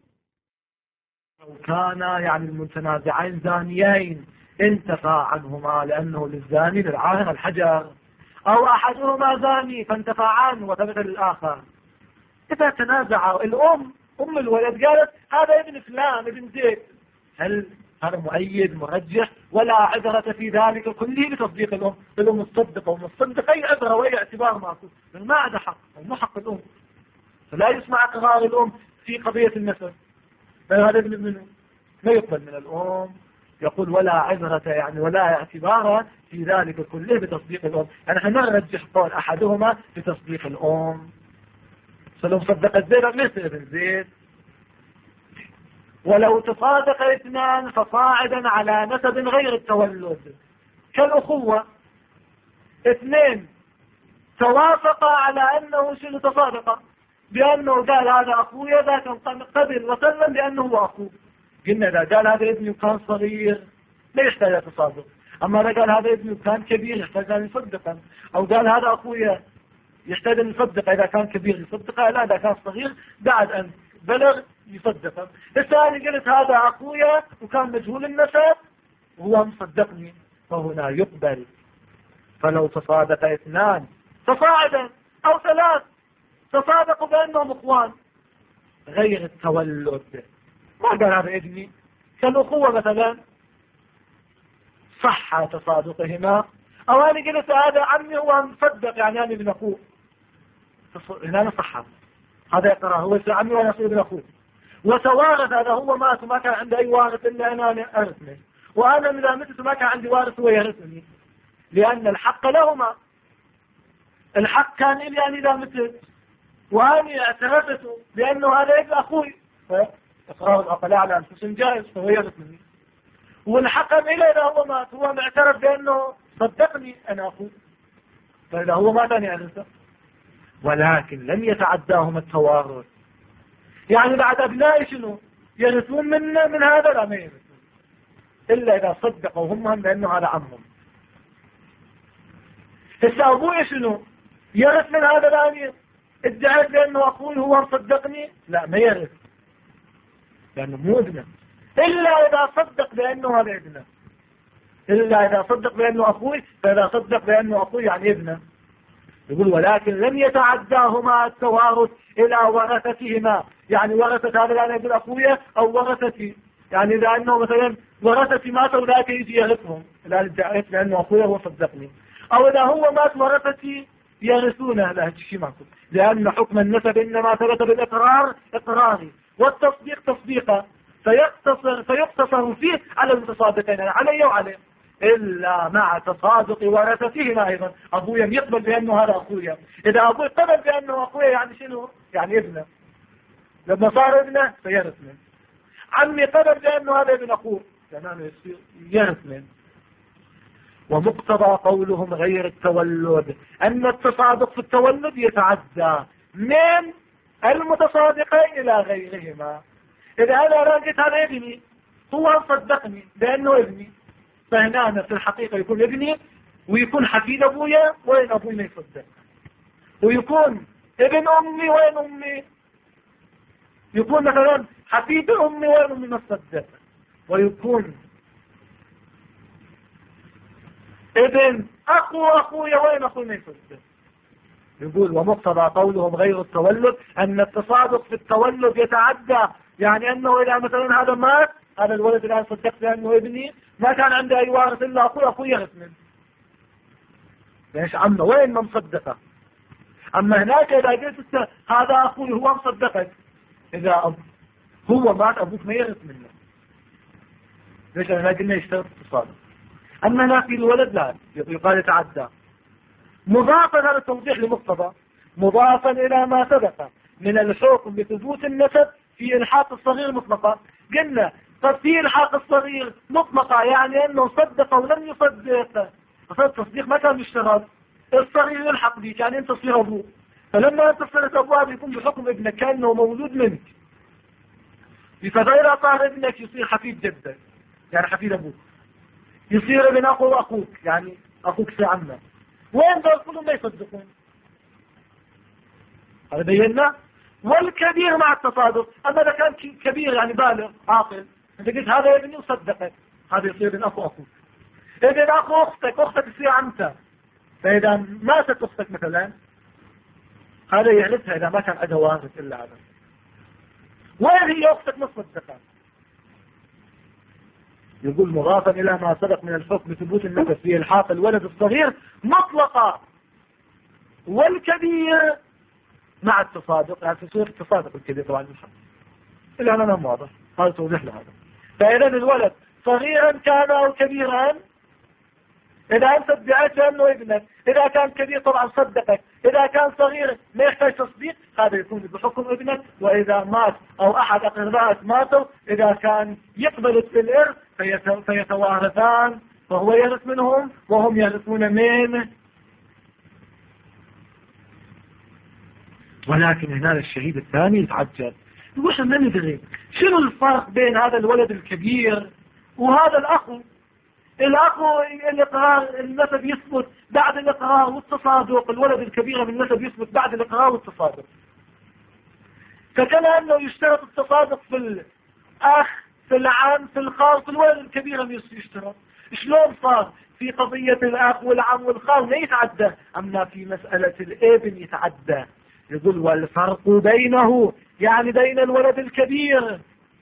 لو كان يعني المتنازعين زانيين انتفى عنهما لأنه للزاني للعاهر الحجر، أو أحدهما زاني فانتفى عنه وثبت للآخر. إذا تنازع الأم أم الولد قالت هذا ابن فلان ابن زيد، هل هذا مؤيد مرجح؟ ولا عذرة في ذلك كله بتصديق الأم. الأم مصدقة ومصدقة أي عذرة وأي اعتبار ماكو، ما عدا حق مو حق الأم، فلا يسمع قرار الأم في قضية النسب. هذا ابن منه لا يقبل من الأم. يقول ولا عذرة يعني ولا اعتبار في ذلك كله بتصديق الأم. يعني احنا نرجح قول أحدهما بتصديق الأم. فلو صدقت زيد ليس ابن زيد. ولو تصادق اثنان فصاعدا على نسب غير التولد كالأخوة، اثنين توافقا على أنه شنو تصادقا بأنه قال هذا أخويا ذاك قبل وسلم بأنه هو أخوه. قلنا إذا قال هذا ابني وكان صغير لا يحتاج تصادق، أما إذا قال هذا ابني وكان كبير يحتاج أن يصدقا، أو قال هذا أخويا يحتاج أن يصدق إذا كان كبير يصدقه، لا إذا كان صغير بعد أن بلغ يصدقه. الثاني قلت هذا أخويا وكان مجهول النسب وهو مصدقني فهنا يقبل. فلو تصادق اثنان تصاعدا أو ثلاث تصادقوا بأنهم اخوان غير التولد، ما قال هذا ابني كالأخوة مثلا صح تصادقهما، أو أنا قلت هذا عمي هو مصدق يعني أنا ابن أخوه هنا صح، هذا يقرأ هو عمي وأنا ابن أخوه. وتوارث هذا هو مات وما كان عنده أي وارث إلا أنا أرثني، وأنا إذا مت ما كان عندي وارث هو يرثني، لأن الحق لهما. الحق كان لي يعني إذا مت وأنا اعترفت بأنه هذا ابن أخوي فإقرار العقلاء على أنفسهم جائز فهو يرثني، والحكم إلى إذا هو مات هو معترف بأنه صدقني أنا أخوه، فإذا هو مات أنا أرثه. ولكن لم يتعداهم التوارث، يعني بعد أبنائي شنو يرثون منا من هذا لا ما يرثون إلا إذا صدقوا هم بأنه هذا عمهم. هسه أبوي شنو يرث من هذا لا ادعيت بأنه أخوي هو مصدقني لا ما يرث لأنه مو ابنه، إلا إذا صدق بأنه هذا ابنه، إلا إذا صدق بأنه أخوي، فإذا صدق بأنه أخوي يعني ابنه. يقول ولكن لم يتعداهما التوارث إلى ورثتهما، يعني ورثة هذا الآن يقول أخويا أو ورثتي، يعني إذا أنه مثلا ورثتي ماتوا ذاك يجي يرثهم الآن ادعيت بأنه أخويا هو صدقني، أو إذا هو مات ورثتي يرثونه لا شيء ماكو، لأن حكم النسب إنما ثبت بالإقرار إقراري والتصديق تصديقا، فيقتصر فيقتصر فيه على المتصادقين علي وعليه، إلا مع تصادق ورثتهما أيضا. أبويا يقبل بأنه هذا أخويا، إذا أبوي قبل بأنه أخويا يعني شنو يعني ابنه، لما صار ابنه فيرث منه. عمي قبل بأنه هذا ابن أخوه يعني يصير يرث منه. ومقتضى قولهم غير التولد أن التصادق في التولد يتعدى من المتصادقين إلى غيرهما. إذا أنا راجت هذا ابني هو صدقني بأنه ابني، فهنا في الحقيقة يكون ابني ويكون حفيد أبويا وين أبوي ما يصدق، ويكون ابن أمي وين أمي، يكون مثلا حفيد أمي وين أمي ما تصدق، ويكون ابن أخو أخويا وين أخوي ما يصدق. يقول ومقتضى قولهم غير التولد أن التصادق في التولد يتعدى، يعني أنه إذا مثلا هذا مات هذا الولد الآن صدقت بأنه ابني ما كان عنده أي وارث إلا أخوي أخوي يرث منه، ليش عمه وين ما مصدقه. أما هناك إذا قلت هذا أخوي هو مصدقك، إذا أب هو مات أبوك ما يرث منه، ليش أنا قلنا يشترط التصادق. أما هنا في الولد لا يقال يتعدى. مضافا هذا التوضيح لمقتضى مضافا إلى ما سبق من الحكم بثبوت النسب في إلحاق الصغير مطلقا. قلنا طب في إلحاق الصغير مطلقا يعني أنه صدق ولم يصدق، التصديق ما كان يشتغل، الصغير يلحق بيك يعني أنت تصير أبوه، فلما أنت صرت أبوه بيكون بحكم ابنك كأنه مولود منك، فإذا صار ابنك يصير حفيد جدك يعني حفيد أبوك، يصير ابن أخو أخوك يعني أخوك سعمنا، وين دول كلهم ما يصدقون. هذا بينا والكبير مع التصادق. أما إذا كان كبير يعني بالغ عاقل، أنت قلت هذا ابني وصدقك، هذا يصير ابن أخو أخوك. ابن أخو أختك، أختك تصير عمتها. فإذا ماتت أختك مثلا، هذا يعرفها إذا ما كان عندها وارث إلا هذا. وين هي أختك نصف الزكاة؟ يقول مضافا إلى ما سبق من الحكم بثبوت النسب في الحاق الولد الصغير مطلقا والكبير مع التصادق، يعني في صورة التصادق الكبير طبعا الحق. إلا أنا ما واضح، هذا توضح له هذا. فإذا الولد صغيرا كان أو كبيرا، إذا أنت ادعيت أنه ابنك، إذا كان كبير طبعا صدقك، إذا كان صغير ما يحتاج تصديق، هذا يكون بحكم ابنك. وإذا مات أو أحد أقربائك ماتوا، إذا كان يقبل في الإرث فيتوارثان، فهو يرث منهم وهم يرثون منه. ولكن هنا الشهيد الثاني يتعجب، يقول احنا ما ندري شنو الفرق بين هذا الولد الكبير وهذا الأخو. الأخو الإقرار النسب يثبت بعد الإقرار والتصادق، الولد الكبير من النسب يثبت بعد الإقرار والتصادق. فكان أنه يشترط التصادق في الأخ، في العم، في الخال، في الولد الكبير يشترط. شلون صار في قضية الأخ والعم والخال ما يتعدى، أما في مسألة الابن يتعدى؟ يقول والفرق بينه، يعني بين الولد الكبير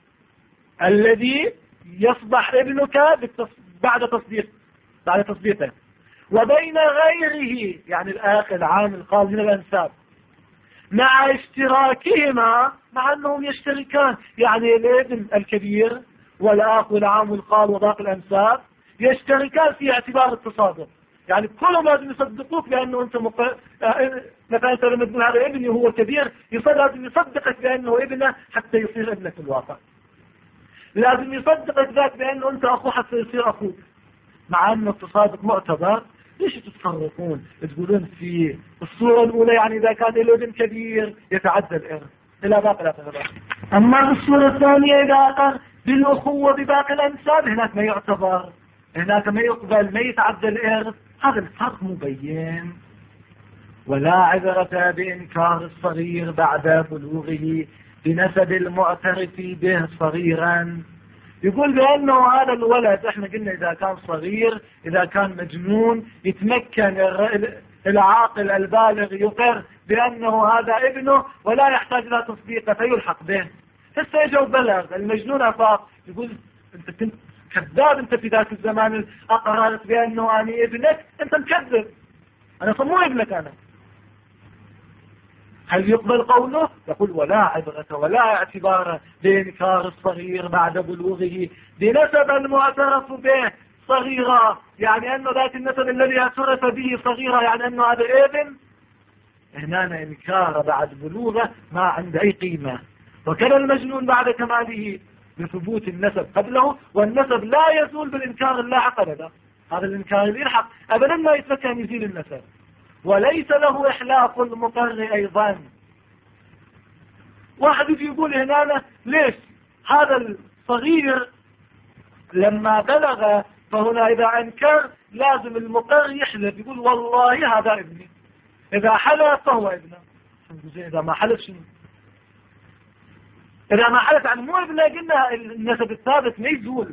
الذي يصبح ابنك بعد تصديق بعد تصديقه، وبين غيره يعني الأخ العام الخال من الأنساب، مع اشتراكهما، مع أنهم يشتركان، يعني الابن الكبير والأخ والعام والخال وباقي الأنساب يشتركان في اعتبار التصادق. يعني كلهم لازم يصدقوك لأنه أنت مق... مثلا أنت لما تقول هذا ابني وهو كبير، لازم يصدقك بأنه ابنه حتى يصير ابنك في الواقع. لازم يصدقك ذاك بأنه أنت أخوه حتى يصير أخوك. مع أن التصادق معتبر، ليش تتصرفون تقولون في الصورة الأولى يعني إذا كان الابن كبير يتعدى الإرث إلى باقي الأقرباء، أما في الصورة الثانية إذا أقر بالأخوة بباقي الأنساب هناك ما يعتبر، هناك ما يقبل، ما يتعدى الإرث. هذا الفرق مبين. ولا عذرة بإنكار الصغير بعد بلوغه بنسب المعترف به صغيرا. يقول بأنه هذا الولد، احنا قلنا إذا كان صغير، إذا كان مجنون، يتمكن العاقل البالغ يقر بأنه هذا ابنه ولا يحتاج إلى تصديقه فيلحق به. هسه يجوا بلغ المجنون أفاق، يقول أنت كنت كذاب، أنت في ذاك الزمان أقررت بأنه أنا ابنك، أنت مكذب، أنا مو ابنك أنا. هل يقبل قوله؟ يقول ولا عبرة ولا اعتبار بإنكار الصغير بعد بلوغه بنسب المعترف به صغيرة، يعني أنه ذات النسب الذي اعترف به صغيرة، يعني أنه هذا ابن. هنا إنكار بعد بلوغه ما عند أي قيمة. وكان المجنون بعد كماله بثبوت النسب قبله، والنسب لا يزول بالإنكار اللاحق أبدا. هذا الإنكار الإلحق أبدا ما يتمكن أن يزيل النسب، وليس له إحلاف المقر أيضا. واحد يقول هنا ليش هذا الصغير لما بلغ، فهنا إذا أنكر لازم المقر يحلف، يقول والله هذا ابني. إذا حلف فهو ابنه. إذا ما حلف شنو؟ إذا ما حلف عن مو ابنه، قلنا النسب الثابت ما يزول.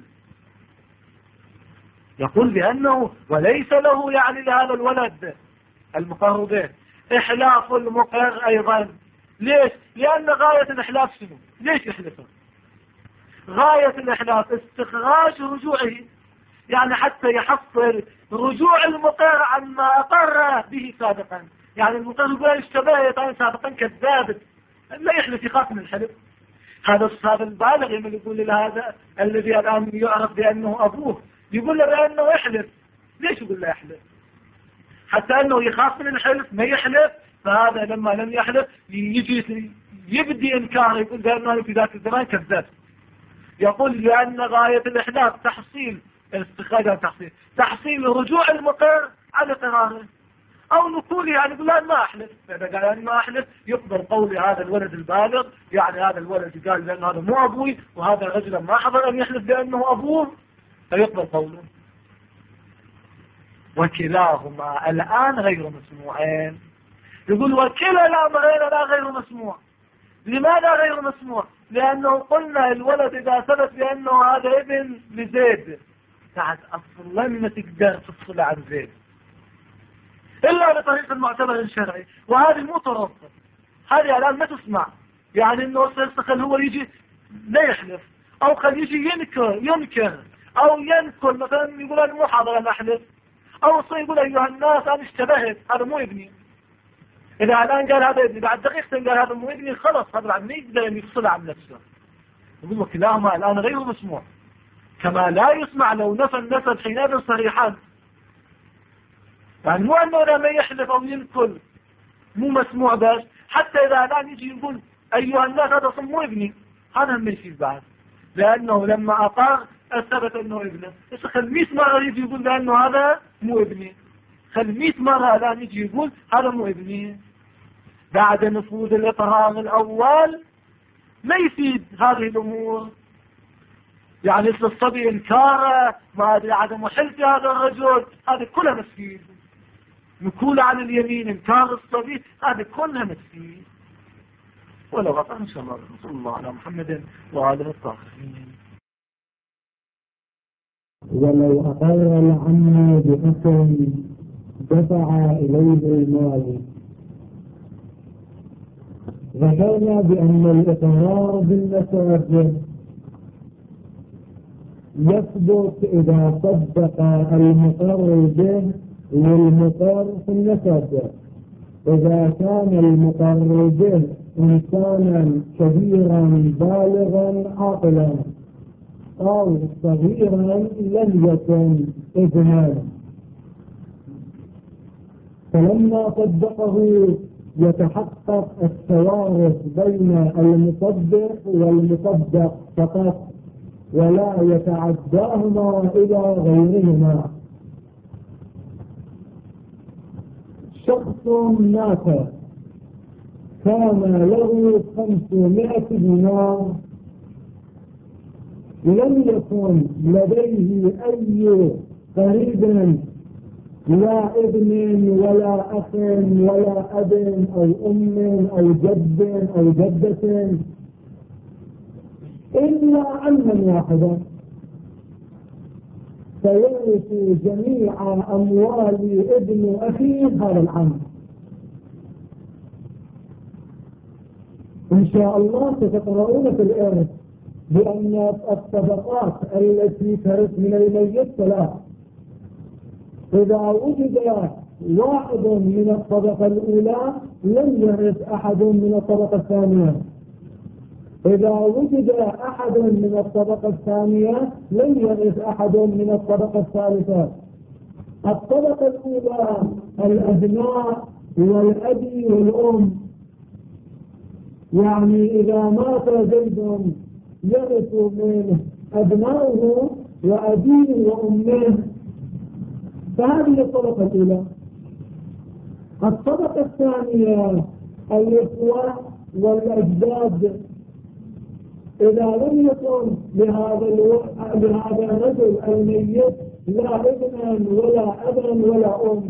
يقول بأنه وليس له يعني لهذا الولد المقر به إحلاف المقر أيضا. ليش؟ لأن غاية الإحلاف شنو؟ ليش يحلفه؟ غاية الإحلاف استخراج رجوعه، يعني حتى يحصل رجوع المقر عما أقر به سابقا. يعني المقر يقول اشتبه سابقا كذاب، لا يحلف، يخاف من الحلف. هذا الصاد البالغ من يقول هذا الذي الآن يعرف بأنه أبوه، يقول له بأنه يحلف. ليش يقول له يحلف؟ حتى أنه يخاف من الحلف ما يحلف. فهذا لما لم يحلف يجي يبدي إنكاره، يقول بأنه في ذاك الزمان كذاب. يقول لأن غاية الإحلاف تحصيل استخراج تحصيل تحصيل رجوع المقر على قراره أو نقول، يعني يقول لا ما أحلف. فإذا قال أنا ما أحلف يقبل قول هذا الولد البالغ، يعني هذا الولد قال لأن هذا مو أبوي، وهذا الرجل ما حضر أن يحلف بأنه أبوه، فيقبل قوله. وكلاهما الآن غير مسموعين. يقول وكلا الأمرين لا غير مسموع. لماذا غير مسموع؟ لأنه قلنا الولد إذا ثبت بأنه هذا ابن لزيد، بعد أصلا ما تقدر تفصل عن زيد إلا بطريق المعتبر شرعي، وهذه مو ترصد، هذه الآن ما تسمع. يعني إنه خل هو يجي لا يحلف، أو خل يجي ينكر ينكر أو ينكر، مثلا يقول أنا مو حاضر أنا أحلف، أو يقول أيها الناس أنا اشتبهت هذا مو ابني. إذا الآن قال هذا ابني بعد دقيقتين قال هذا مو ابني، خلص هذا بعد ما يقدر أن يفصل عن نفسه. يقول وكلاهما الآن غير مسموع، كما لا يسمع لو نفى النسب حينئذ صريحان. يعني مو أنه لما يحلف أو ينكر مو مسموع، بس حتى إذا الآن يجي يقول أيها الناس هذا مو ابني، هذا ما يصير بعد، لأنه لما أقر أثبت أنه ابنه. بس خل مئة مرة يجي يقول لأنه هذا مو ابني، خل مئة مرة الآن يجي يقول هذا مو ابني. بعد نفوذ الإقرار الأول ما يفيد هذه الأمور. يعني الصبي إنكاره، ما أدري عدم حلف هذا الرجل، هذه كلها مسكين. نقول عن اليمين إنكار الصبي، هذه كلها مسكين. ولو غطى إن شاء الله. صلى الله على محمد وآله الطاهرين. ولو أقر العم بأخ دفع إليه المال. ذكرنا بأن الإقرار بالنسب يثبت إذا صدق المقر به للمقر في النسب. إذا كان المقر به إنسانا كبيرا بالغا عاقلا أو صغيرا لم يكن ابنا، فلما صدقه يتحقق التوارث بين المصدق والمصدق فقط، ولا يتعداهما إلى غيرهما. شخص مات كان له خمسمائة دينار، لم يكن لديه أي قريب، لا ابن ولا أخ ولا أب أو أم أو جد أو جدة، إلا عما واحدا، فيرث جميع أموال ابن أخيه هذا العم. إن شاء الله ستقرؤون في الإرث بأن الطبقات التي ترث من الميت ثلاث. إذا وجد واحد من الطبقة الأولى لم يرث أحد من الطبقة الثانية، إذا وجد أحد من الطبقة الثانية لم يرث أحد من الطبقة الثالثة. الطبقة الأولى الأبناء والأب والأم، يعني إذا مات زيد يرث من أبنائه وأبيه وأمه، فهذه الطبقة الأولى. الطبقة الثانية الإخوة والأجداد، إذا لم يكن لهذا لهذا الرجل الميت لا ابنا ولا أبا ولا أم،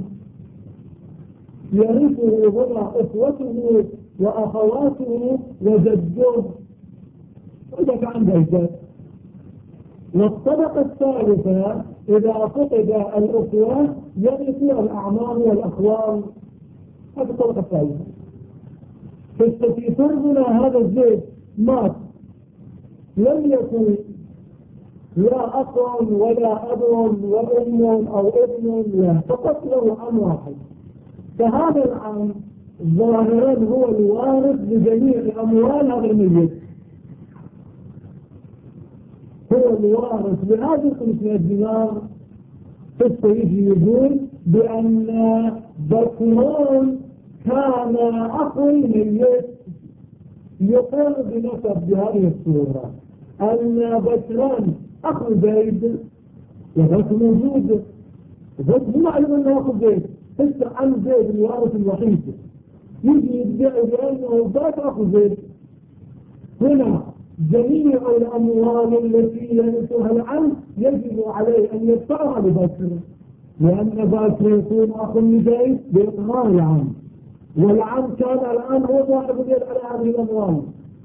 يرثه هنا إخوته وأخواته وجده إذا كان جيد. والطبقة الثالثة إذا فقد الأخوة يرث الأعمام والأخوال، هذه الطبقة الثالثة. فاستفي فرضنا هذا الزيد مات لم يكن لا أخ ولا أب وأم أو ابن له، فقط له عم واحد، فهذا العم ظاهرا هو الوارث لجميع أموال هذا الميت، هو الوارث لهذه خمسمائة دينار. فالسيدي يقول بأن بكران كان أخو الميت يقول بنسب بهذه الصورة أن بكران أخو زيد وغير موجود، زيد ما علم أنه أخو زيد، بس عن زيد الوارث الوحيد يجي يدعي بأنه ذات أخو زيد. هنا جميع الأموال التي يرثها العم يجب عليه أن يدفعها لبكر، لأن بكر يكون أخو لزيد بإقرار العم، والعم كان الآن هو صاحب اليد على هذه الأموال،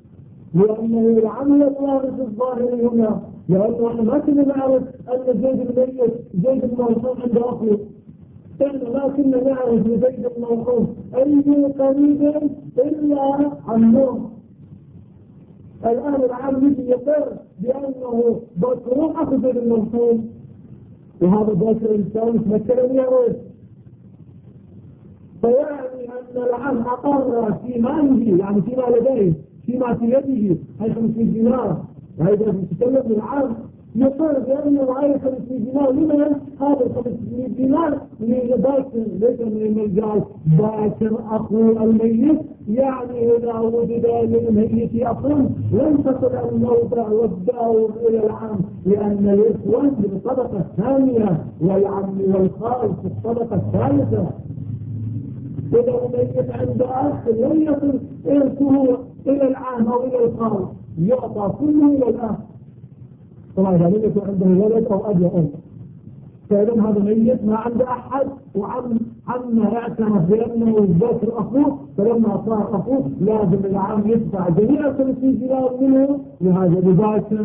لأنه العمل الوارث الظاهري هنا، لأنه احنا ما كنا نعرف أن زيد الميت زيد الموصوم عند أخوه، إحنا ما كنا نعرف لزيد الموصوم أي قريب إلا عمه. الآن العام يجي يقر بأنه بكر أخو زيد الموصوم، وهذا بكر إنسان يتمكن أن يعرف، فيعني أن العام أقر في ماله، يعني فيما لديه فيما في يده هاي خمسين دينار، وهذا تتكلم من العام يقر بأنه هاي خمسين دينار. لمن هذا الخمسين دينار؟ لباكر، ليس من المجال باكر أخو الميت، يعني إذا وجد للميت أخو لم تصل الموضع والدور إلى العام، لأن الإخوان بالطبقة الثانية والعم والخال في الطبقة الثالثة. إذا الميت عند أخ لم يصل إرثه إلى العام أو إلى الخال، يعطى كله إلى الأخ. طبعا إذا لم يكن عنده ولد أو أب وأم، فإذا هذا ميت ما عنده أحد، وعم عمه اعترف بأنه ذكر أخوه، فلما صار أخوه لازم العام يدفع جميع ثلاثين دينار منه لهذا بباكر.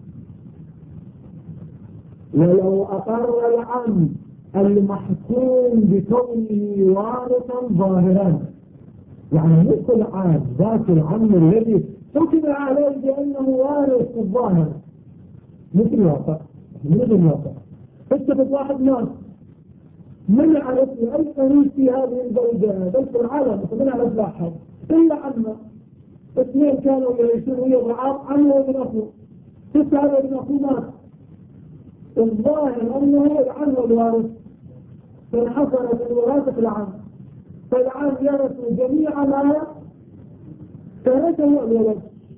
ولو أقر العم المحكوم بكونه وارثا ظاهرا، يعني مش كل عام ذاك العم الذي حكم عليه بأنه وارث في الظاهر، مثل الواقع مثل الواقع اتفق واحد ناس من يعرف أي قريب في هذه البلدة بل في العالم من يعرف لا أحد إلا عمه، اثنين كانوا يعيشون ويا بعض، عمه وابن أخوه، تسعة وابن أخوه مات، الظاهر أنه العم الوارث، فانحصرت الوراثة في العام، فالعام يرث جميع ما تركه الولد.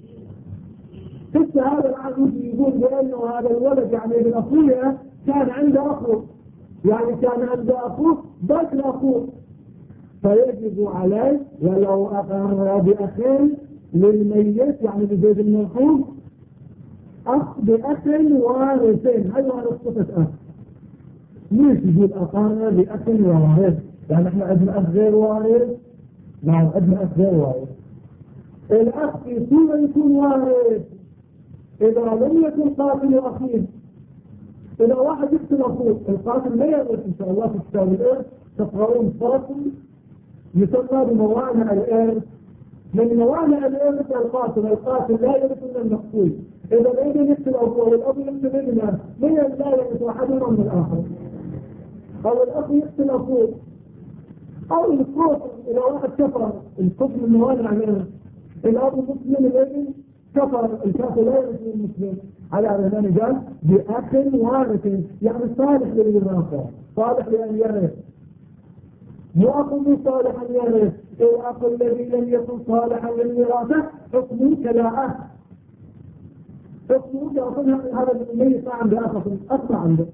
حتى هذا العام يقول بأنه هذا الولد يعني ابن أخوه كان عنده أخوه، يعني كان عنده أخوه ذاك أخوه، فيجب عليه ولو أقر بأخين للميت يعني بزيد المرحوم أخ بأخ وارثين، هذا على صفة أخ. ليش يقول أقر بأخ وارث؟ يعني احنا عندنا أخ غير وارث؟ نعم عندنا أخ غير وارث. الأخ يكون يكون وارث إذا لم يكن قاتل أخيه. إذا واحد يقتل أخوه القاتل لا يرث إن شاء الله في كتاب الإرث، تقرؤون فاصل يسمى بموانع الإرث. من موانع الإرث القاتل، القاتل لا يرث من المقتول. إذا الابن يقتل أبوه والأب يقتل ابنه، من لا يرث أحدهما من الآخر. أو الأخ يقتل أخوه، أو الكفر إذا واحد كفر، الكفر من موانع الإرث. الأب مسلم الابن كفر، الكافر لا يرث من المسلم. على أن قال بأخ وارث، يعني صالح للوراثة، صالح لأن يرث، مو أخذ صالح أن يرث. الأخ الذي لم يكن صالحا للوراثة حكمه كلا أخ، حكمه كأخذ هذا الميت ما عنده أخ، أصلا عنده،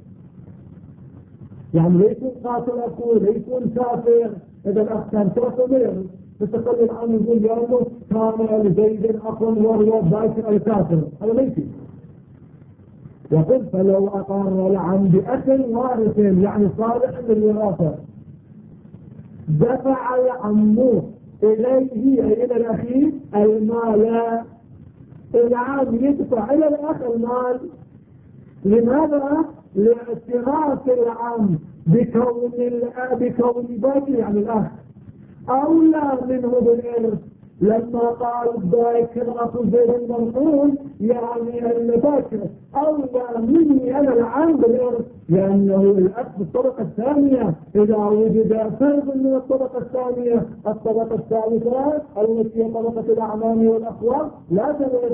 يعني ليكون قاتل أخوه، ليكون كافر. إذا الأخ كان كافر ما يرث، تتقلل عنه يقول بأنه كان لزيد أخ وهو باكر الكافر، هذا ليس. يقول فلو أقر العم بأخ وارث يعني صالح للوراثة، دفع العم إليه أي إلى الأخير المال، العم يدفع إلى الأخ المال. لماذا؟ لاعتراف العم بكون بكون باكر يعني الأخ أولى منه بالإرث. لما قال باكر أخو زيد المرحوم يعني الباكر أولى مني أنا العام بالإرث، لأنه الأخ في الطبقة الثانية إذا وجد فرد من الطبقة الثانية. الطبقة الثالثة التي هي طبقة الأعمام والأخوال لا ترث.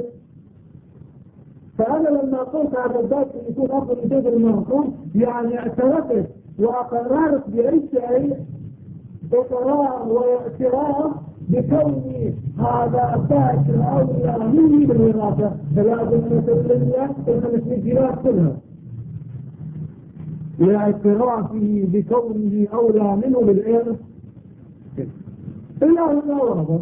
فأنا لما قلت هذا الباكر يكون أخو زيد المرحوم يعني اعترفت وأقررت بأي شيء، إقرار واعتراف بكون هذا باكر أولى مني بالوراثة، فلازم نسلم له الخمسمائة دينار كلها لاعترافه بكونه أولى منه بالإرث. إلا هنا واضح.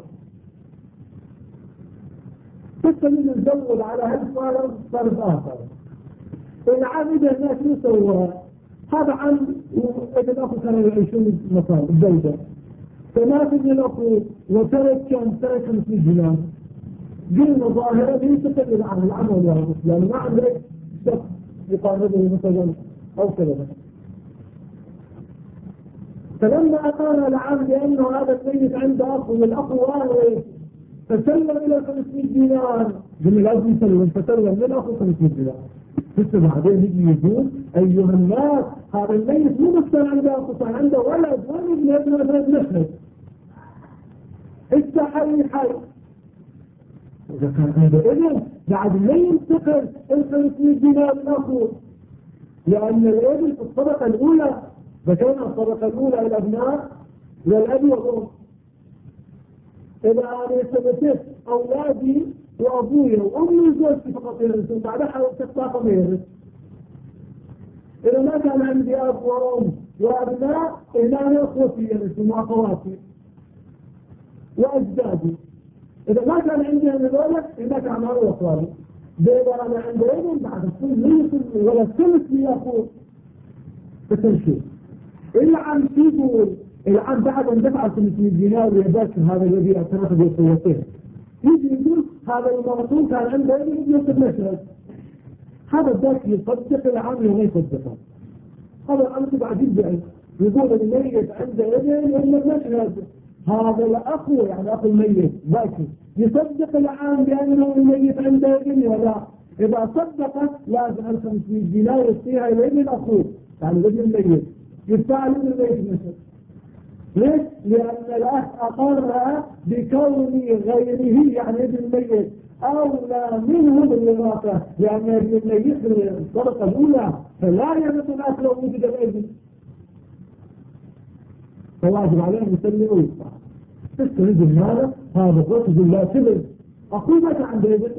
تستمر نزود على هالصارف صارف آخر. العامدة الناس يصورها هذا عن ابن الأخو كانوا يعيشون مصار الزوجة، فمات ابن الأخو وترك كم ترك خمسين دينار، قلنا ظاهرة يستقل عن العمل والوارث، يعني ما عندك شخص يقاربه مثلا أو كذا. فلما أقال العام بأنه هذا الميت عنده أخ والأخ وارث فسلم إلى خمسمائة دينار، قلنا لازم يسلم، فسلم للأخ خمسمائة دينار. بس بعدين يجي يقول أيها الناس هذا الميت مو بس كان عنده أخ، كان عنده ولد وين ابن ابن ابن نفسه استحي حي. إذا كان عنده ابن بعد ما ينتقل الخمسمائة دينار من أخوه، لأن الابن في الطبقة الأولى ذكرنا الطبقة الأولى الأبناء والأب والأم. إذا أنا سبتت أولادي وأبويا وأمي وزوجتي فقط يرثون، بعدها حاولت الطاقة يرث. إذا ما كان عندي أب وأم وأبناء هنا أخوتي يرثون وأخواتي وأجدادي. إذا ما كان عندي هذول هنا كان معي أخواني. إذا أنا عندي ابن بعد كل ليس ولا ثلث لي أخوه بتمشي. العام تقول العام بعد ان دفع خمسمائة دينار ويباكر هذا الذي اعترف بقوته، يجي يقول هذا المرسول كان عنده ابن يوسف مشهد، هذا الذاك يصدق العام ولا يصدقه؟ هذا العام بعد يدعي يقول الميت عنده ابن يوسف مشهد، هذا الاخو يعني اخو الميت باكر يصدق العام بانه الميت عنده ابن ولا؟ اذا صدقه لازم خمسمائة دينار يصيها الى ابن اخوه يعني ابن الميت يدفع له الميت مثل. ليش؟ لأن الأخ أقر بكون غيره يعني ابن الميت أولى منه بالوراثة، لأن ابن الميت بالطريقة الأولى فلا يرث الأخ لو وجد الابن، فواجب عليهم يسلم ويدفع. تستند هذا هذا الرجل لا كبر أخوه متى عنده ابن؟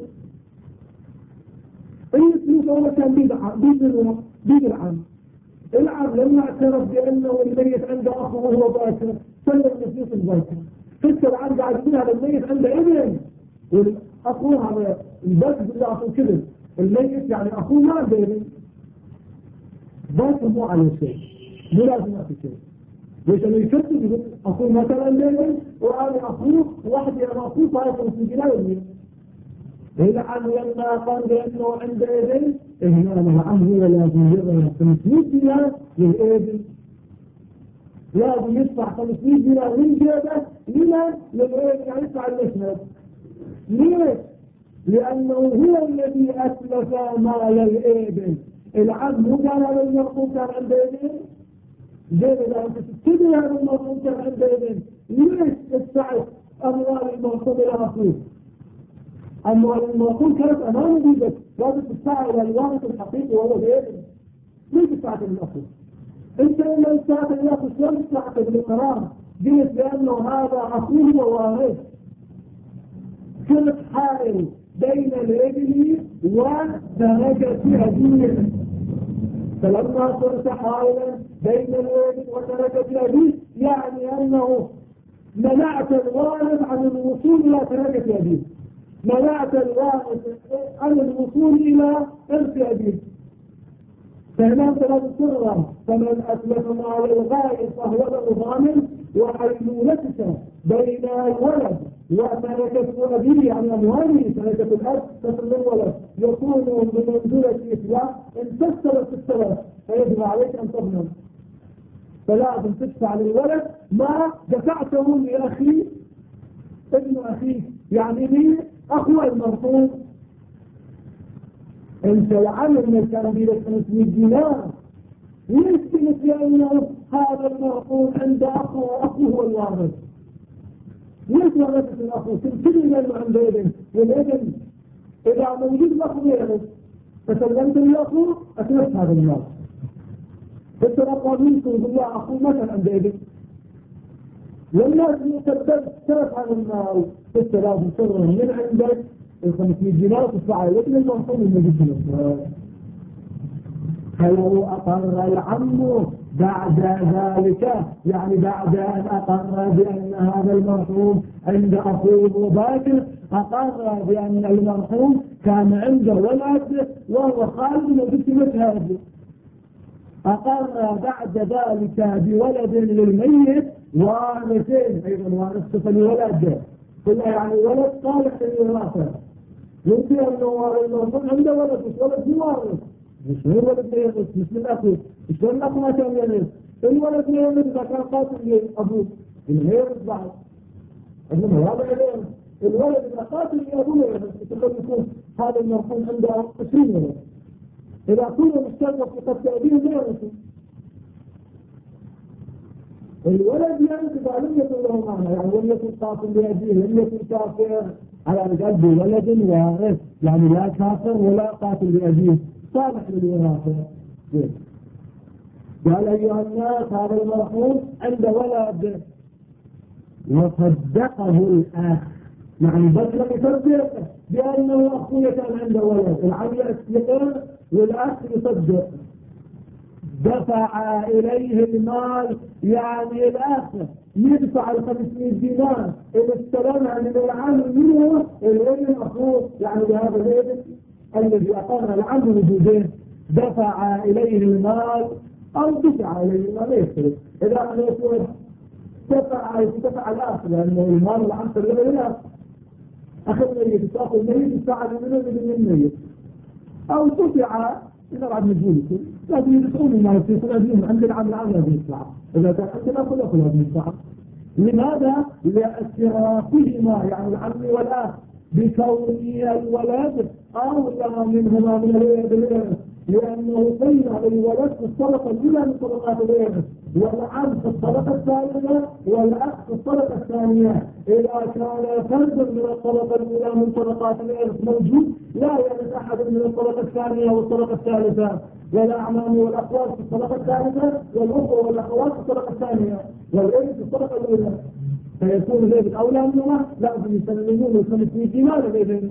أي فلوس أولا كان بيد العام. العام لما اعترف بأنه الميت عنده أخ وهو باكر سلم نفسه الباكر. فكر العام قاعد يقول هذا الميت عنده ابن والأخوه هذا الباكر بالله أخوه كذب، الميت يعني أخوه ما عنده ابن باكر مو على شيء، مو لازم ما في شيء. ليش أنه يكتب يقول أخوه مثلا عنده ابن وأنا أخوه واحد أنا أخوه فايق في جناوي. العام لما قال بأنه عنده ابن هنا العام هو لازم يضع خمسمائة دينار للابن، لازم يدفع خمسمائة دينار من جيبه لمن؟ للابن يعني يدفع المشهد. ليش؟ لأنه هو الذي أتلف مال الابن. العام مو كان هذا المرقوم كان عنده ابن؟ جيب إذا أنت تبتدي هذا المرقوم كان عنده ابن، ليش تدفع أموال المرقوم إلى أخوه؟ أموال المرقوم كانت أمام بيدك، لازم تدفع إلى الوارث الحقيقي وهو الابن. ليش دفعت للأخوه؟ أنت لما دفعت للأخوه شلون دفعت بالقرار؟ قلت بأنه هذا أخوه ووارث. كنت حائل بين الابن وتركة أبيه، فلما صرت حائلا بين الابن وتركة أبيه يعني أنه منعت الوارث عن الوصول إلى تركة أبيه، منعت الوارث عن الوصول إلى إرث أبيه. فهنا ثلاث صغرى، فمن أتلف مال الغائب فهو له ضامن، وحيلولتك بين الولد وتركة أبيه يعني أمواله تركة الأب تصل الولد يكون بمنزلة إسلام إن تستلت الثلاث فيجب عليك أن تضمن، فلازم تدفع للولد ما دفعته لأخي ابن أخيك يعني لي أخوة المرحوم. انت العمل من كان بيدك خمسمائة دينار ويستمت لأنه هذا المرحوم عند أخوه وأخوه هو الوارث. ليش ورثت الأخوه؟ تبتدي لأنه عنده ابن، والابن إذا موجود الأخوه يرث، فسلمت للأخوه أتلفت هذا المال. فترقى منكم بالله أخوه مثلا عنده ابن، والناس يتبدل ترف عن المال فالثلاث صغر من عندك الخمسمائة دينار تدفع لابن المرحوم المجد الاسلام. فلو أقر العم بعد ذلك يعني بعد أن أقر بأن هذا المرحوم عند أخوه باكر، أقر بأن المرحوم كان عنده ولد وهو خالد وبنت مشهد، أقر بعد ذلك بولد للميت وارثين أيضا وارث فلولد كلها يعني ولد صالح للوراثة. يمكن أنه المرحوم عنده ولد مش ولد يوارث، مش هو ولد ما يرث مثل الأخ، مش هو الأخ ما كان يرث، الولد ما يرث إذا كان قاتل لأبوه إنه يرث بعد، إنما هذا غير الولد إذا قاتل لأبوه يرث. تقول يكون هذا المرحوم عنده عشرين ولد، إذا كنا مشترك في قتل أبيه لا يرث. الولد ينتبع لم يكن له معنى، يعني لم يكن قاتل لأبيه، لم يكن كافر على رجال ولد وارث، يعني لا كافر ولا قاتل لأبيه، صالح للوراثة. قال أيها الناس هذا المرحوم عند ولد وصدقه الأخ، يعني بس لم يصدق بأنه أخوه كان عنده ولد، العم يصدق والأخ يصدق، دفع إليه المال، يعني الأخ يدفع الخمسمائة دينار إذا استلمها من العم منه الابن أخوه، يعني بهذا الابن الذي أقر العم وجوده دفع إليه المال أو دفع إليه المال يختلف. إذا أن يكون دفع دفع الأخ لأنه المال العم سلمه للأخ، أخذ ميت تأخذ ميت يدفع منه من الميت، أو دفع إذا بعد مجهولكم لازم يدفعون المال في صلاة عند العام العام لازم يدفع، إذا كان عند الأخ الأخ لازم يدفع. لماذا؟ لاشتراكهما يعني العم والأخ بكون الولد أولى منهما من الإرث، لأنه قيل الولد في الطبقة الأولى من طبقات الإرث، والعم في الطبقة الثانية والأخ في الطبقة الثانية. إذا كان فرد من الطبقة الأولى من طبقات الإرث موجود لا يرث أحد من الطبقة الثانية والطبقة الثالثة، والأعمام والأخوات في الطبقة الثالثة والأخوة والأخوات في الطبقة الثانية والإرث في الطبقة الأولى، فيكون ذلك أولى منهما لازم يسلمون الخمسمائة دينار بإذن.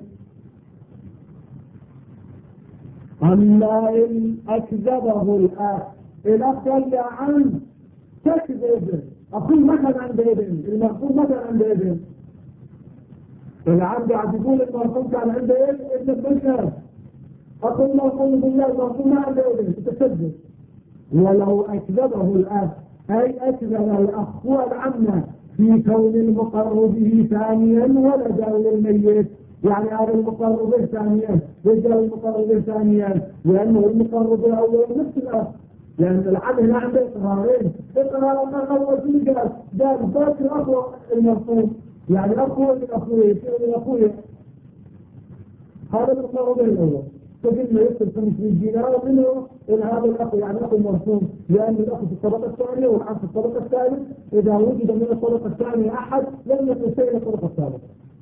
أما إن أكذبه الأخ، الأخ قال لي عن تكذب، أقول مثلا عند ابن، المرحوم مثلا عند ابن، العم قاعد يقول المرحوم كان عنده ابن ابن بشر، أقول المرحوم بالله المرحوم ما عنده ابن، تكذب. ولو أكذبه الأخ أي أكذب الأخ والعم في كون المقر به ثانيا ولدا للميت، يعني هذا المقر به ثانيا رجل المقر به ثانيا، لأنه المقر به أول نفس الأخ، لأن العم هنا عنده إقرارين، إقرار ما أول شيء قال قال باكر أخو المرحوم، يعني أخوه من أخوه من أخوه، هذا المقر به الأول، فقلنا يكتب خمسمائة دينار منه إلى هذا الأخ يعني أخو المرحوم، لأن الأخ في الطبقة الثانية والعم في الطبقة الثالث، إذا وجد من الطبقة الثانية أحد لم يكن شيء من الطبقة الثالثة.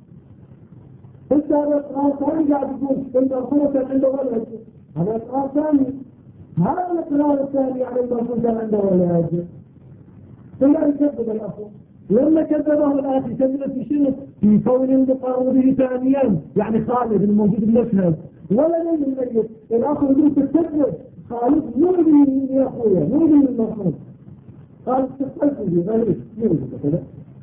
هذا الإقرار ثاني قاعد يقول إن المرحوم كان عنده ولد، هذا إقرار ثاني، هذا الإقرار الثاني على المرحوم كان عنده ولد، ثم يكذب الأخ. لما كذبه الأخ كذب في شنو؟ في كون المقر به ثانيا، يعني خالد الموجود بالمشهد ولا من الميت، الأخ يقول تكذب خالد مو من يا أخويا مو من المرحوم، قال تكذب لي غير كذا.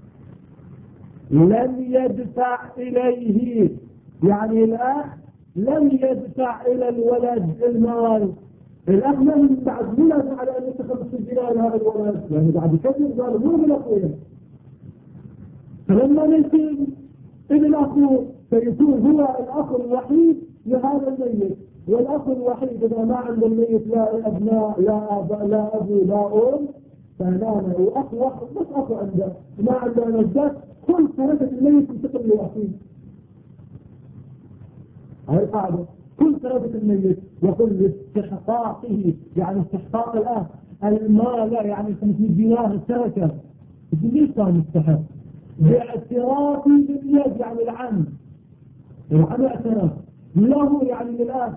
لم يدفع إليه، يعني الأخ لم يدفع إلى الولد المال، الأخ من بعد مو لازم على أن يتخلص الجنان هذا الولد، يعني بعد كذب قال مو من أخويا. فلما نسيب ابن أخوه فيكون هو الأخ الوحيد لهذا الميت، والأخ الوحيد إذا ما عند الميت لا أبناء لا أب لا أبو لا أم، فهنا وأخ واحد بس أخو عنده ما عنده نجاة، كل ثلاثة الميت ينتقل لأخيه. هاي القاعدة، كل ثلاثة الميت يقول لاستحقاقه، يعني استحقاق الأخ المال، يعني خمسمائة دينار التركة، ليش كان يستحق؟ باعتراف باليد، يعني العم العم اعتراف له، يعني للأخ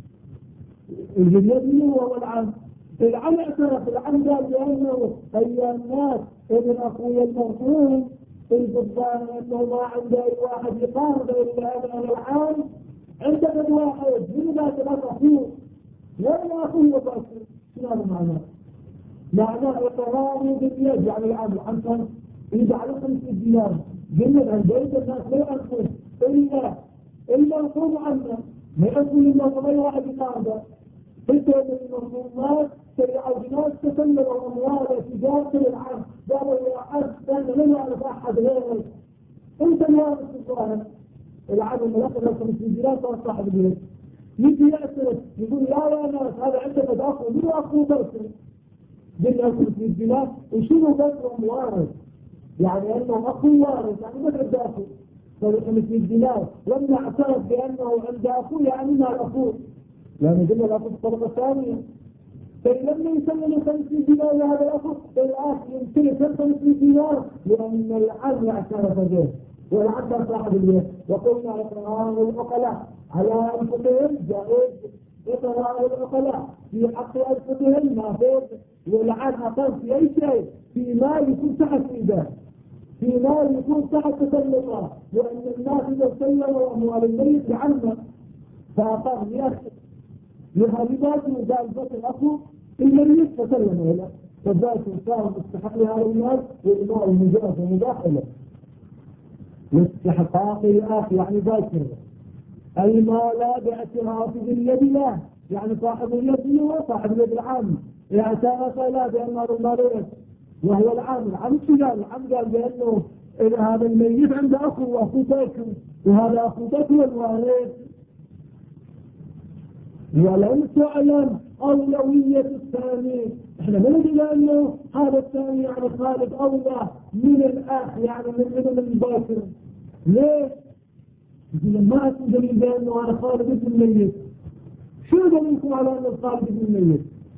اليد هو والعم، العم اعترف، العم قال لأنه أيها الناس ابن أخوي المرحوم البضان أنه ما عنده أي واحد يقارب إلا أنا العام، عند قد واحد من ذات الأخ أخوه ولا أخوه وباسر. شنو هذا معناه؟ معناه إقراره باليد، يعني العم العم كان يدعى له خمسمائة دينار، قلنا عن بيت الناس لا يعرفون إلا المرحوم عنه، ما يقول المرحوم أي واحد يقاربه. فكرة المرحومات شريعة الناس تسلموا أمواله تجارة العم، قالوا يا عم أنا لم أعرف أحد غيرك، انت الوارث الظاهر العدل ملقب لو خمسين دينار صار صاحب البيت. يجي يأسر يقول يا يا ناس هذا عندك أخو من أخو بكر قلنا خمسين دينار وشنو بكر وارث يعني أنه أخو وارث يعني ما عنده أخو خمسين دينار لما اعترف بأنه عنده أخو يعني ما الأخو يعني قلنا الأخو الطبقة الثانية. فلما يسلم خمسين دينار لهذا الأخو الآخر يمتلك خمسين دينار لأن العم اعترف به والعم صاحب البيت. وقلنا إقرار العقلاء على أنفسهم جائز إقرار العقلاء في حق أنفسهم ما فيه والعم أقل في أي شيء في مال يكون تحت إيده في مال يكون تحت تسلطه لأن الناس إذا سلموا أموال الميت لعنه فأقر يأخذ لهذه وقال بس الأخو المريض فسلم له فذلك كان مستحق لهذا المال والمال المجاز ومداخله لاستحقاق الأخ يعني ذاكر المال باعتراف باليد له يعني صاحب اليد هو صاحب اليد العام اعترف لا بأن هذا المال وهو العام. العام شو قال؟ العام قال بأنه هذا الميت عنده أخو وأخو باكر وهذا أخو باكر الوارث. ولم تعلم أولوية الثاني احنا ما ندري لأنه هذا الثاني يعني خالد أولى من الأخ يعني من من الباكر. ليه؟ يقول ما أكون دليل بأنه أنا خالد ابن الميت. شو دليلكم على أنه خالد ابن الميت؟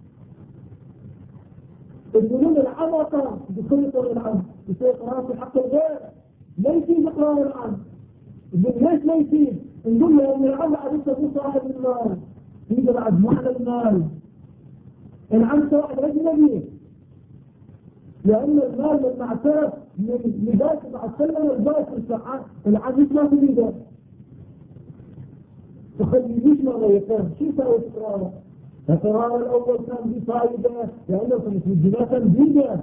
يقولون العبطة بسيطر العم بسيطر في حق الغير ما يصير إقرار العم. يقول ليش ما يصير؟ نقول له أن العم عدد تكون صاحب المال يجب بعد معنى المال العم واحد أجنبي لأن المال لما اعترف من لباس مع السلم الباس السعاد العم ما تريده تخليش مرة يقام شو سوى إقراره؟ القرار الأول كان بفائدة لأنه خمس من الجناه كان بيده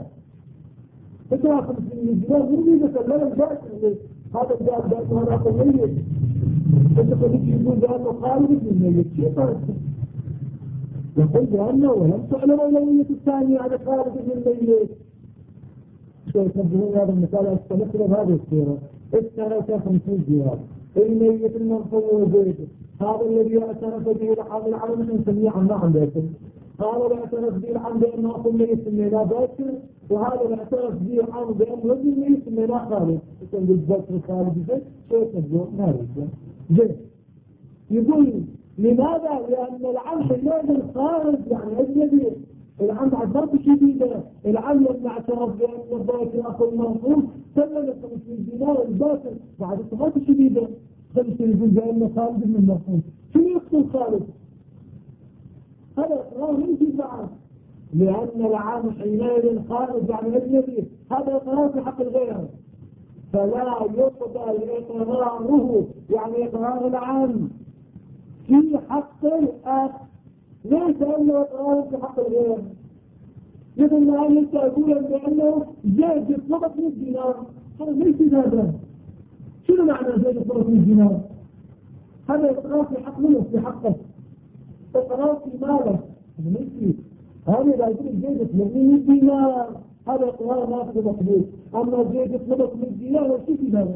فكرة خمس من الجناه من بيده سلم الباس هذا الجاب بأنه هذا أقل ميت انت خليك يقول بأنه خالد ابن الميت شيء فرق يقول بأنه ولم تعلم أولوية الثانية على خالد ابن الميت. شو يسمون هذا المثال استمثل بهذه الصورة السنة خمسين دينار الميت المنصور بيته هذا الذي اعترف به العام العام نسميه عم عم بيته هذا اللي اعترف به العام بأنه أخو الميت سميناه باكر وهذا اللي اعترف به العام بأنه ابن الميت سميناه خالد يقول باكر خالد بيت شو يسمون ما يرجع جد. يقول لماذا؟ لأن العم النادي الخارج يعني أجنبي العم عبرت شديدة العم لما اعترف بأن الباكر أخو المنصور سلم خمسين دينار الباكر بعد اعتراف شديدة خمسين يقول بأن خالد من المنصور شو يقتل خالد؟ هذا إقرار يمشي معه لأن العم حينئذ خارج يعني أجنبي هذا إقرار في حق الغير فلا يقبل إقراره يعني إقرار العام في حق الأخ ليس أنه إقرار في حق الغير. مثل ما أنت أقول بأنه زيد يطلبك من الدينار هذا ليس هذا شنو معنى زيد يطلبك من الدينار؟ هذا إقرار في حق منه في حقه إقرار في مالك هذا ما يصير. هذا إذا يقول زيد يطلبك من الدينار هذا إقرار ما في مقبول. أما زيد يطلبك من الدينار وش في هذا؟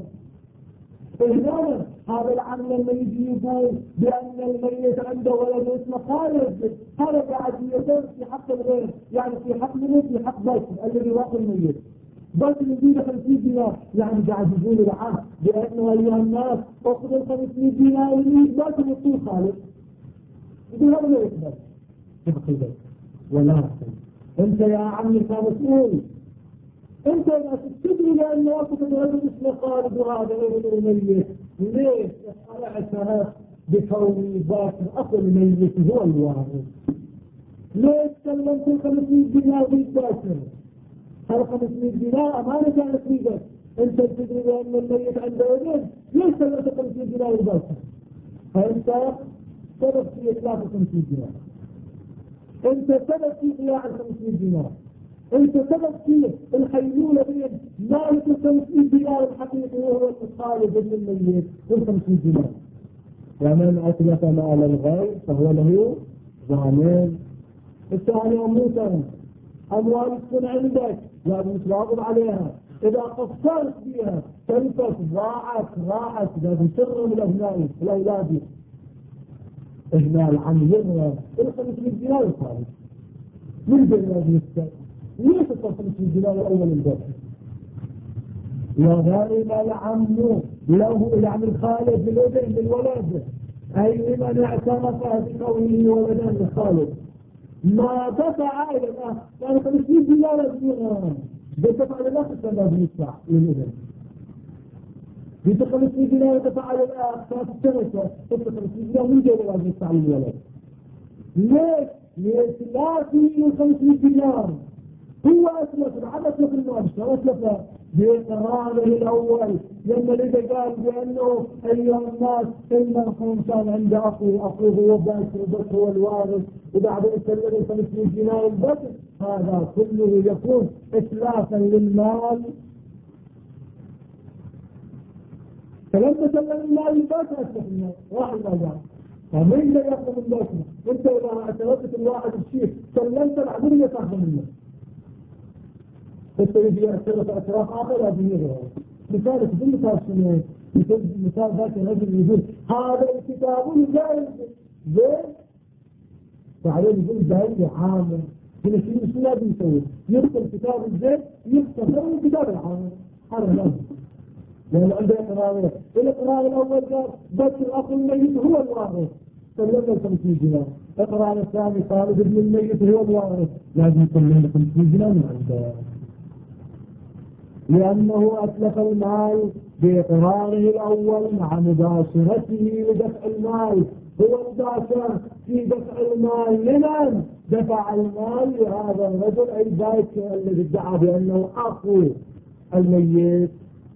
فهذا هذا العم لما يجي يقول بأن الميت عنده ولد اسمه خالد هذا قاعد يدور في حق الغير يعني في حق منه في حق بيته الذي واقع الميت بس يجي خمسين دينار يعني قاعد يقول العم بأنه أيها الناس أخذوا الخمسين دينار اللي بيته يطول خالد يقول هذا لا يقبل يبقى ولا يحسن. أنت يا عمي كمسؤول انت اذا تدري لان وقت الرجل اسمه خالد وهذا غير الميت ليش انا اعترف بكوني باكر اخو الميت هو الوارث ليش سلمت خمسمائة دينار بالباكر هذا خمسمائة دينار امانه كانت بيدك انت تدري لان الميت عنده ولد ليش سلمت خمسمائة دينار بالباكر فانت سبب في اتلاف خمسمائة دينار انت سبب في ضياع خمسمائة دينار انت سبب فيه الحيلولة بين مالك الخمسين دينار الحقيقي وهو الخالد ابن الميت والخمسين دينار ومن أتلف مال الغير فهو له ضامن. الثاني أموتا أموال تكون عندك لازم تواظب عليها إذا قصرت فيها تنفس ضاعت راحت لازم ترغم الأبناء الأولاد إهمال عن يرى الخمس من الجناية الثالث من جناية يستطيع ليش الخمس من الجناية الأول الباقي وغير العم له يعني الخالد للابن للولد أي لمن اعترف بقوله ولدا للخالد ما دفع إلى الأخ يعني خمس من الجناية دفع إلى الأخ السبب يدفع للابن بتخلص في جناية تفعل الآخ ثلاث سنة تخلص في جناية من جناية لازم يستعمل الولد ليش؟ ليش لا في خمس دينار هو أسلف العب أسلف المال شو أسلفه بإقراره الأول لما اللي قال بأنه أيها الناس المرحوم كان عنده أخو أخوه هو بس هو الوارث وبعدين سلم الخمس دينار بس هذا كله يكون إتلافا للمال فلما سلم المال الباس أسلف الناس واحد ما جاء فمين لا يأخذ من باسنا انت إذا اعترفت الواحد الشيء سلمت العدل تأخذ منه انت يجي اعترف اعتراف آخر لازم يغيره مثالك في المثال شنو مثال ذاك الرجل يقول هذا الكتاب الجائز زين بعدين يقول ده عامل هنا شنو شنو لازم يسوي يكتب كتاب الزين يكتب هو الكتاب العامل هذا لازم لأن عنده إقرار الإقرار الأول قال بس الأخ الميت هو الوارث سلمنا الخمسين جنيه الإقرار الثاني خالد ابن الميت هو الوارث لازم يسلمنا الخمسين جنيه من عنده لأنه أتلف المال بإقراره الأول مع مباشرته لدفع المال هو مباشر في دفع المال لمن دفع المال لهذا الرجل أي ذاك الذي ادعى بأنه أخو الميت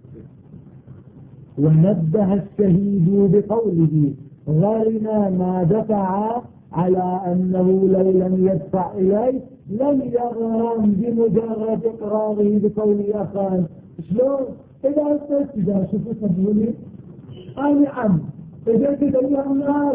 ونبه الشهيد بقوله غيرنا ما دفع على أنه لو لم يدفع إليه لم يغرم بمجرد إقراره بقوله أخان شلون؟ إذا أستاذ إذا شوفوا تقولي أنا عم إذا كده أيها الناس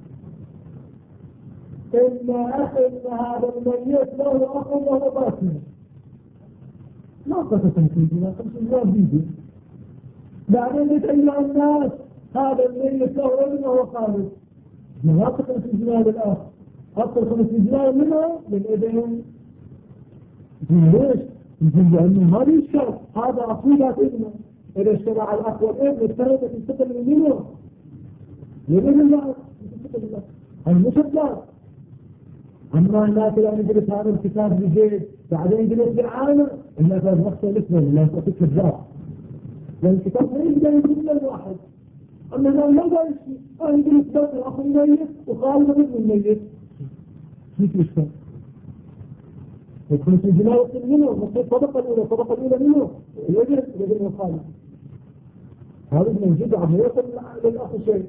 إن أخ إن هذا الميت له أخ وله باطن ما قصة تنفيذنا خمس الله بيدي بعدين يتأيها الناس هذا الميت له ابنه وخالد ما قصة تنفيذنا للآخ أكثر خمس جنيه منه للإبن ليش؟ يقول لأنه ما بيشترط هذا أخوات ابنه إذا اشترع الأخ والابن اشترط تنتقل منه للإبن لا تنتقل له المشبه أما الناس اللي يجلس هذا الكتاب بجيد بعدين يجلس بالعالم الناس هذا مختلف من الناس أتك الزار لأن الكتاب ما يقدر يقول للواحد أما إذا ما قال شيء أنا يجلس بس الأخ الميت وخالد ابن الميت كيف يشتغل؟ يكون في جناية منه مصير الطبقة الأولى الطبقة الأولى منه يجب يجب الخالد هذا من جد عم يصل للأخ شيء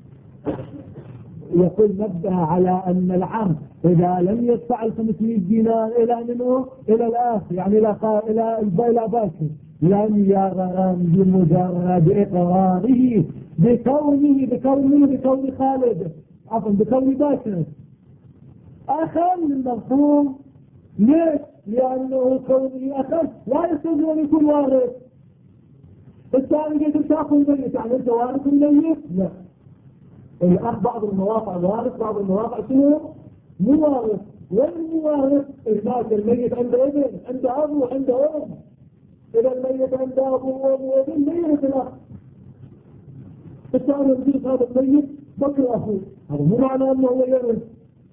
يقول نبه على أن العم إذا لم يدفع الخمسمائة دينار إلى منه إلى الآخ يعني إلى إلى إلى باكر لم يغرم بمجرد إقراره بكونه بكونه بكون خالد عفوا بكون باكر أخا من المرحوم ليش؟ لأنه كونه أخا لا يستطيع أن يكون وارث الثاني قلت تأخذ الميت يعني أنت وارث الميت؟ لا الأخ بعض المواقع وارث بعض المواقع شنو؟ مو وارث وين مو وارث؟ إذا الميت عنده ابن عنده أب وعنده أم إذا الميت عنده أب وأم وابن ما يرث الأخ الثاني يقول هذا الميت بكر أخوه هذا مو معنى أنه هو يرث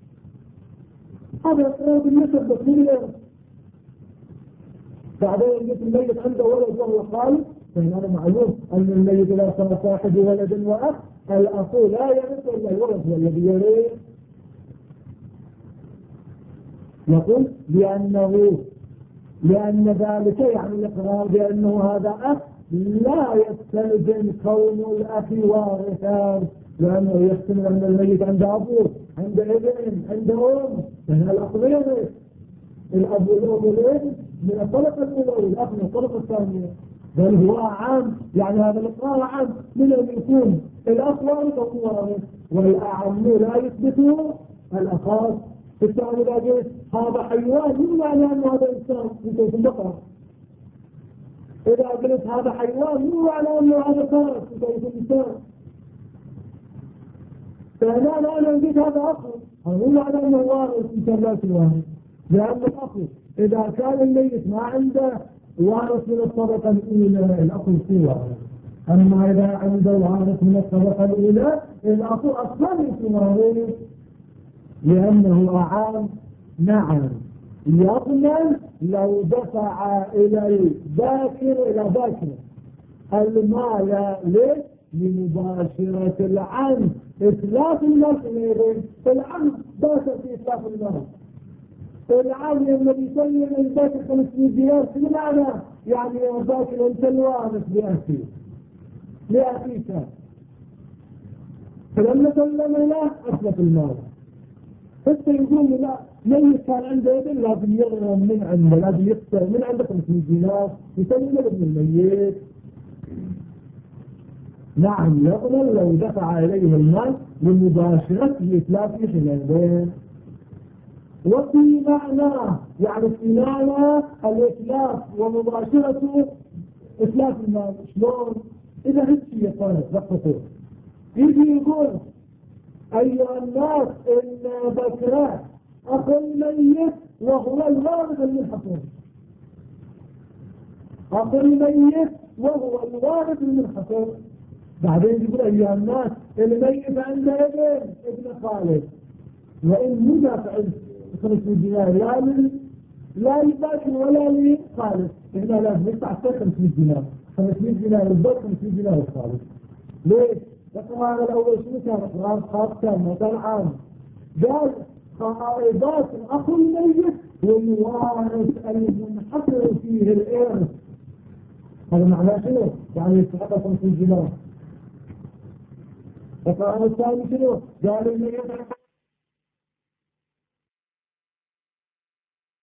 هذا يقرأ بالنسب بس من الأرض بعدين يجب الميت عنده ولد وهو خالد فإن أنا معلوم أن الميت لا صار صاحب ولد وأخ الأخ لا يرث إلا الولد هو الذي يرث يقول لأنه لأن ذلك يعني الإقرار بأنه هذا أخ لا يستلزم كون الأخ وارثا لأنه يحتمل أن الميت عند أبوه عند ابن عند أم لأن الأخ يرث الأب والأم والابن من الطرف الأولى والأخ من الطرف الثانية بل هو عام يعني هذا الإقرار عام من أن يكون الأخ وارث أو وارث والأعم لا يثبته الأخاص الثاني لا جيس هذا حيوان من معنى أن هذا إنسان يكون في البقرة إذا قلت هذا حيوان مو معنى أنه هذا فرس يكون إنسان. فهنا أنا قلت هذا أصل، مو معنى أنه وارث إنسان لا وارث، لأن الأصل إذا كان الميت ما عنده وارث من الطبقة الأولى الأصل سوى. أما إذا عنده وارث من الطبقة الأولى الأصل أصلا يسوى لأنه أعان. نعم يضمن لو دفع إلى الذاكر إلى ذاكر المال ليه؟ لمباشرة العم إتلاف المال العم داخل في إتلاف المال. العم لما يسلم الذاكر خمسمائة دينار شو معنى؟ يعني الذاكر أنت الوارث بأخي لأخيك، فلما سلم له أتلف المال. حتى يقول لا ميت كان عنده ابن لازم يغرم من عنده، لازم يقتل من عنده خمسمائة دينار يسلم ابن الميت. نعم يضمن لو دفع إليه المال لمباشرة إتلاف الحلالين. وفي معناه يعني في معنى الإتلاف ومباشرة إتلاف المال شلون؟ إذا هدشي يقال رقصه يجي يقول أيها الناس إن بكرة أخو الميت وهو الوارث المنحصر، أخو الميت وهو الوارث المنحصر. بعدين يقول أيها الناس الميت عنده ابن ابن خالد، وإن مدافع خمسمائة دينار لا لل لا لباكر ولا لخالد، إحنا لازم ندفع خمسمائة دينار، خمسمائة دينار الباك خمسمائة دينار الخالد. ليش؟ لكن هذا الأول شنو كان إقرار خاص كان ما كان عام. قال قائدات الأخ الميت والوارث المنحصر فيه الإرث. هذا معناه شنو؟ يعني يستحق خمسين دينار. القرآن الثاني شنو؟ قال الميت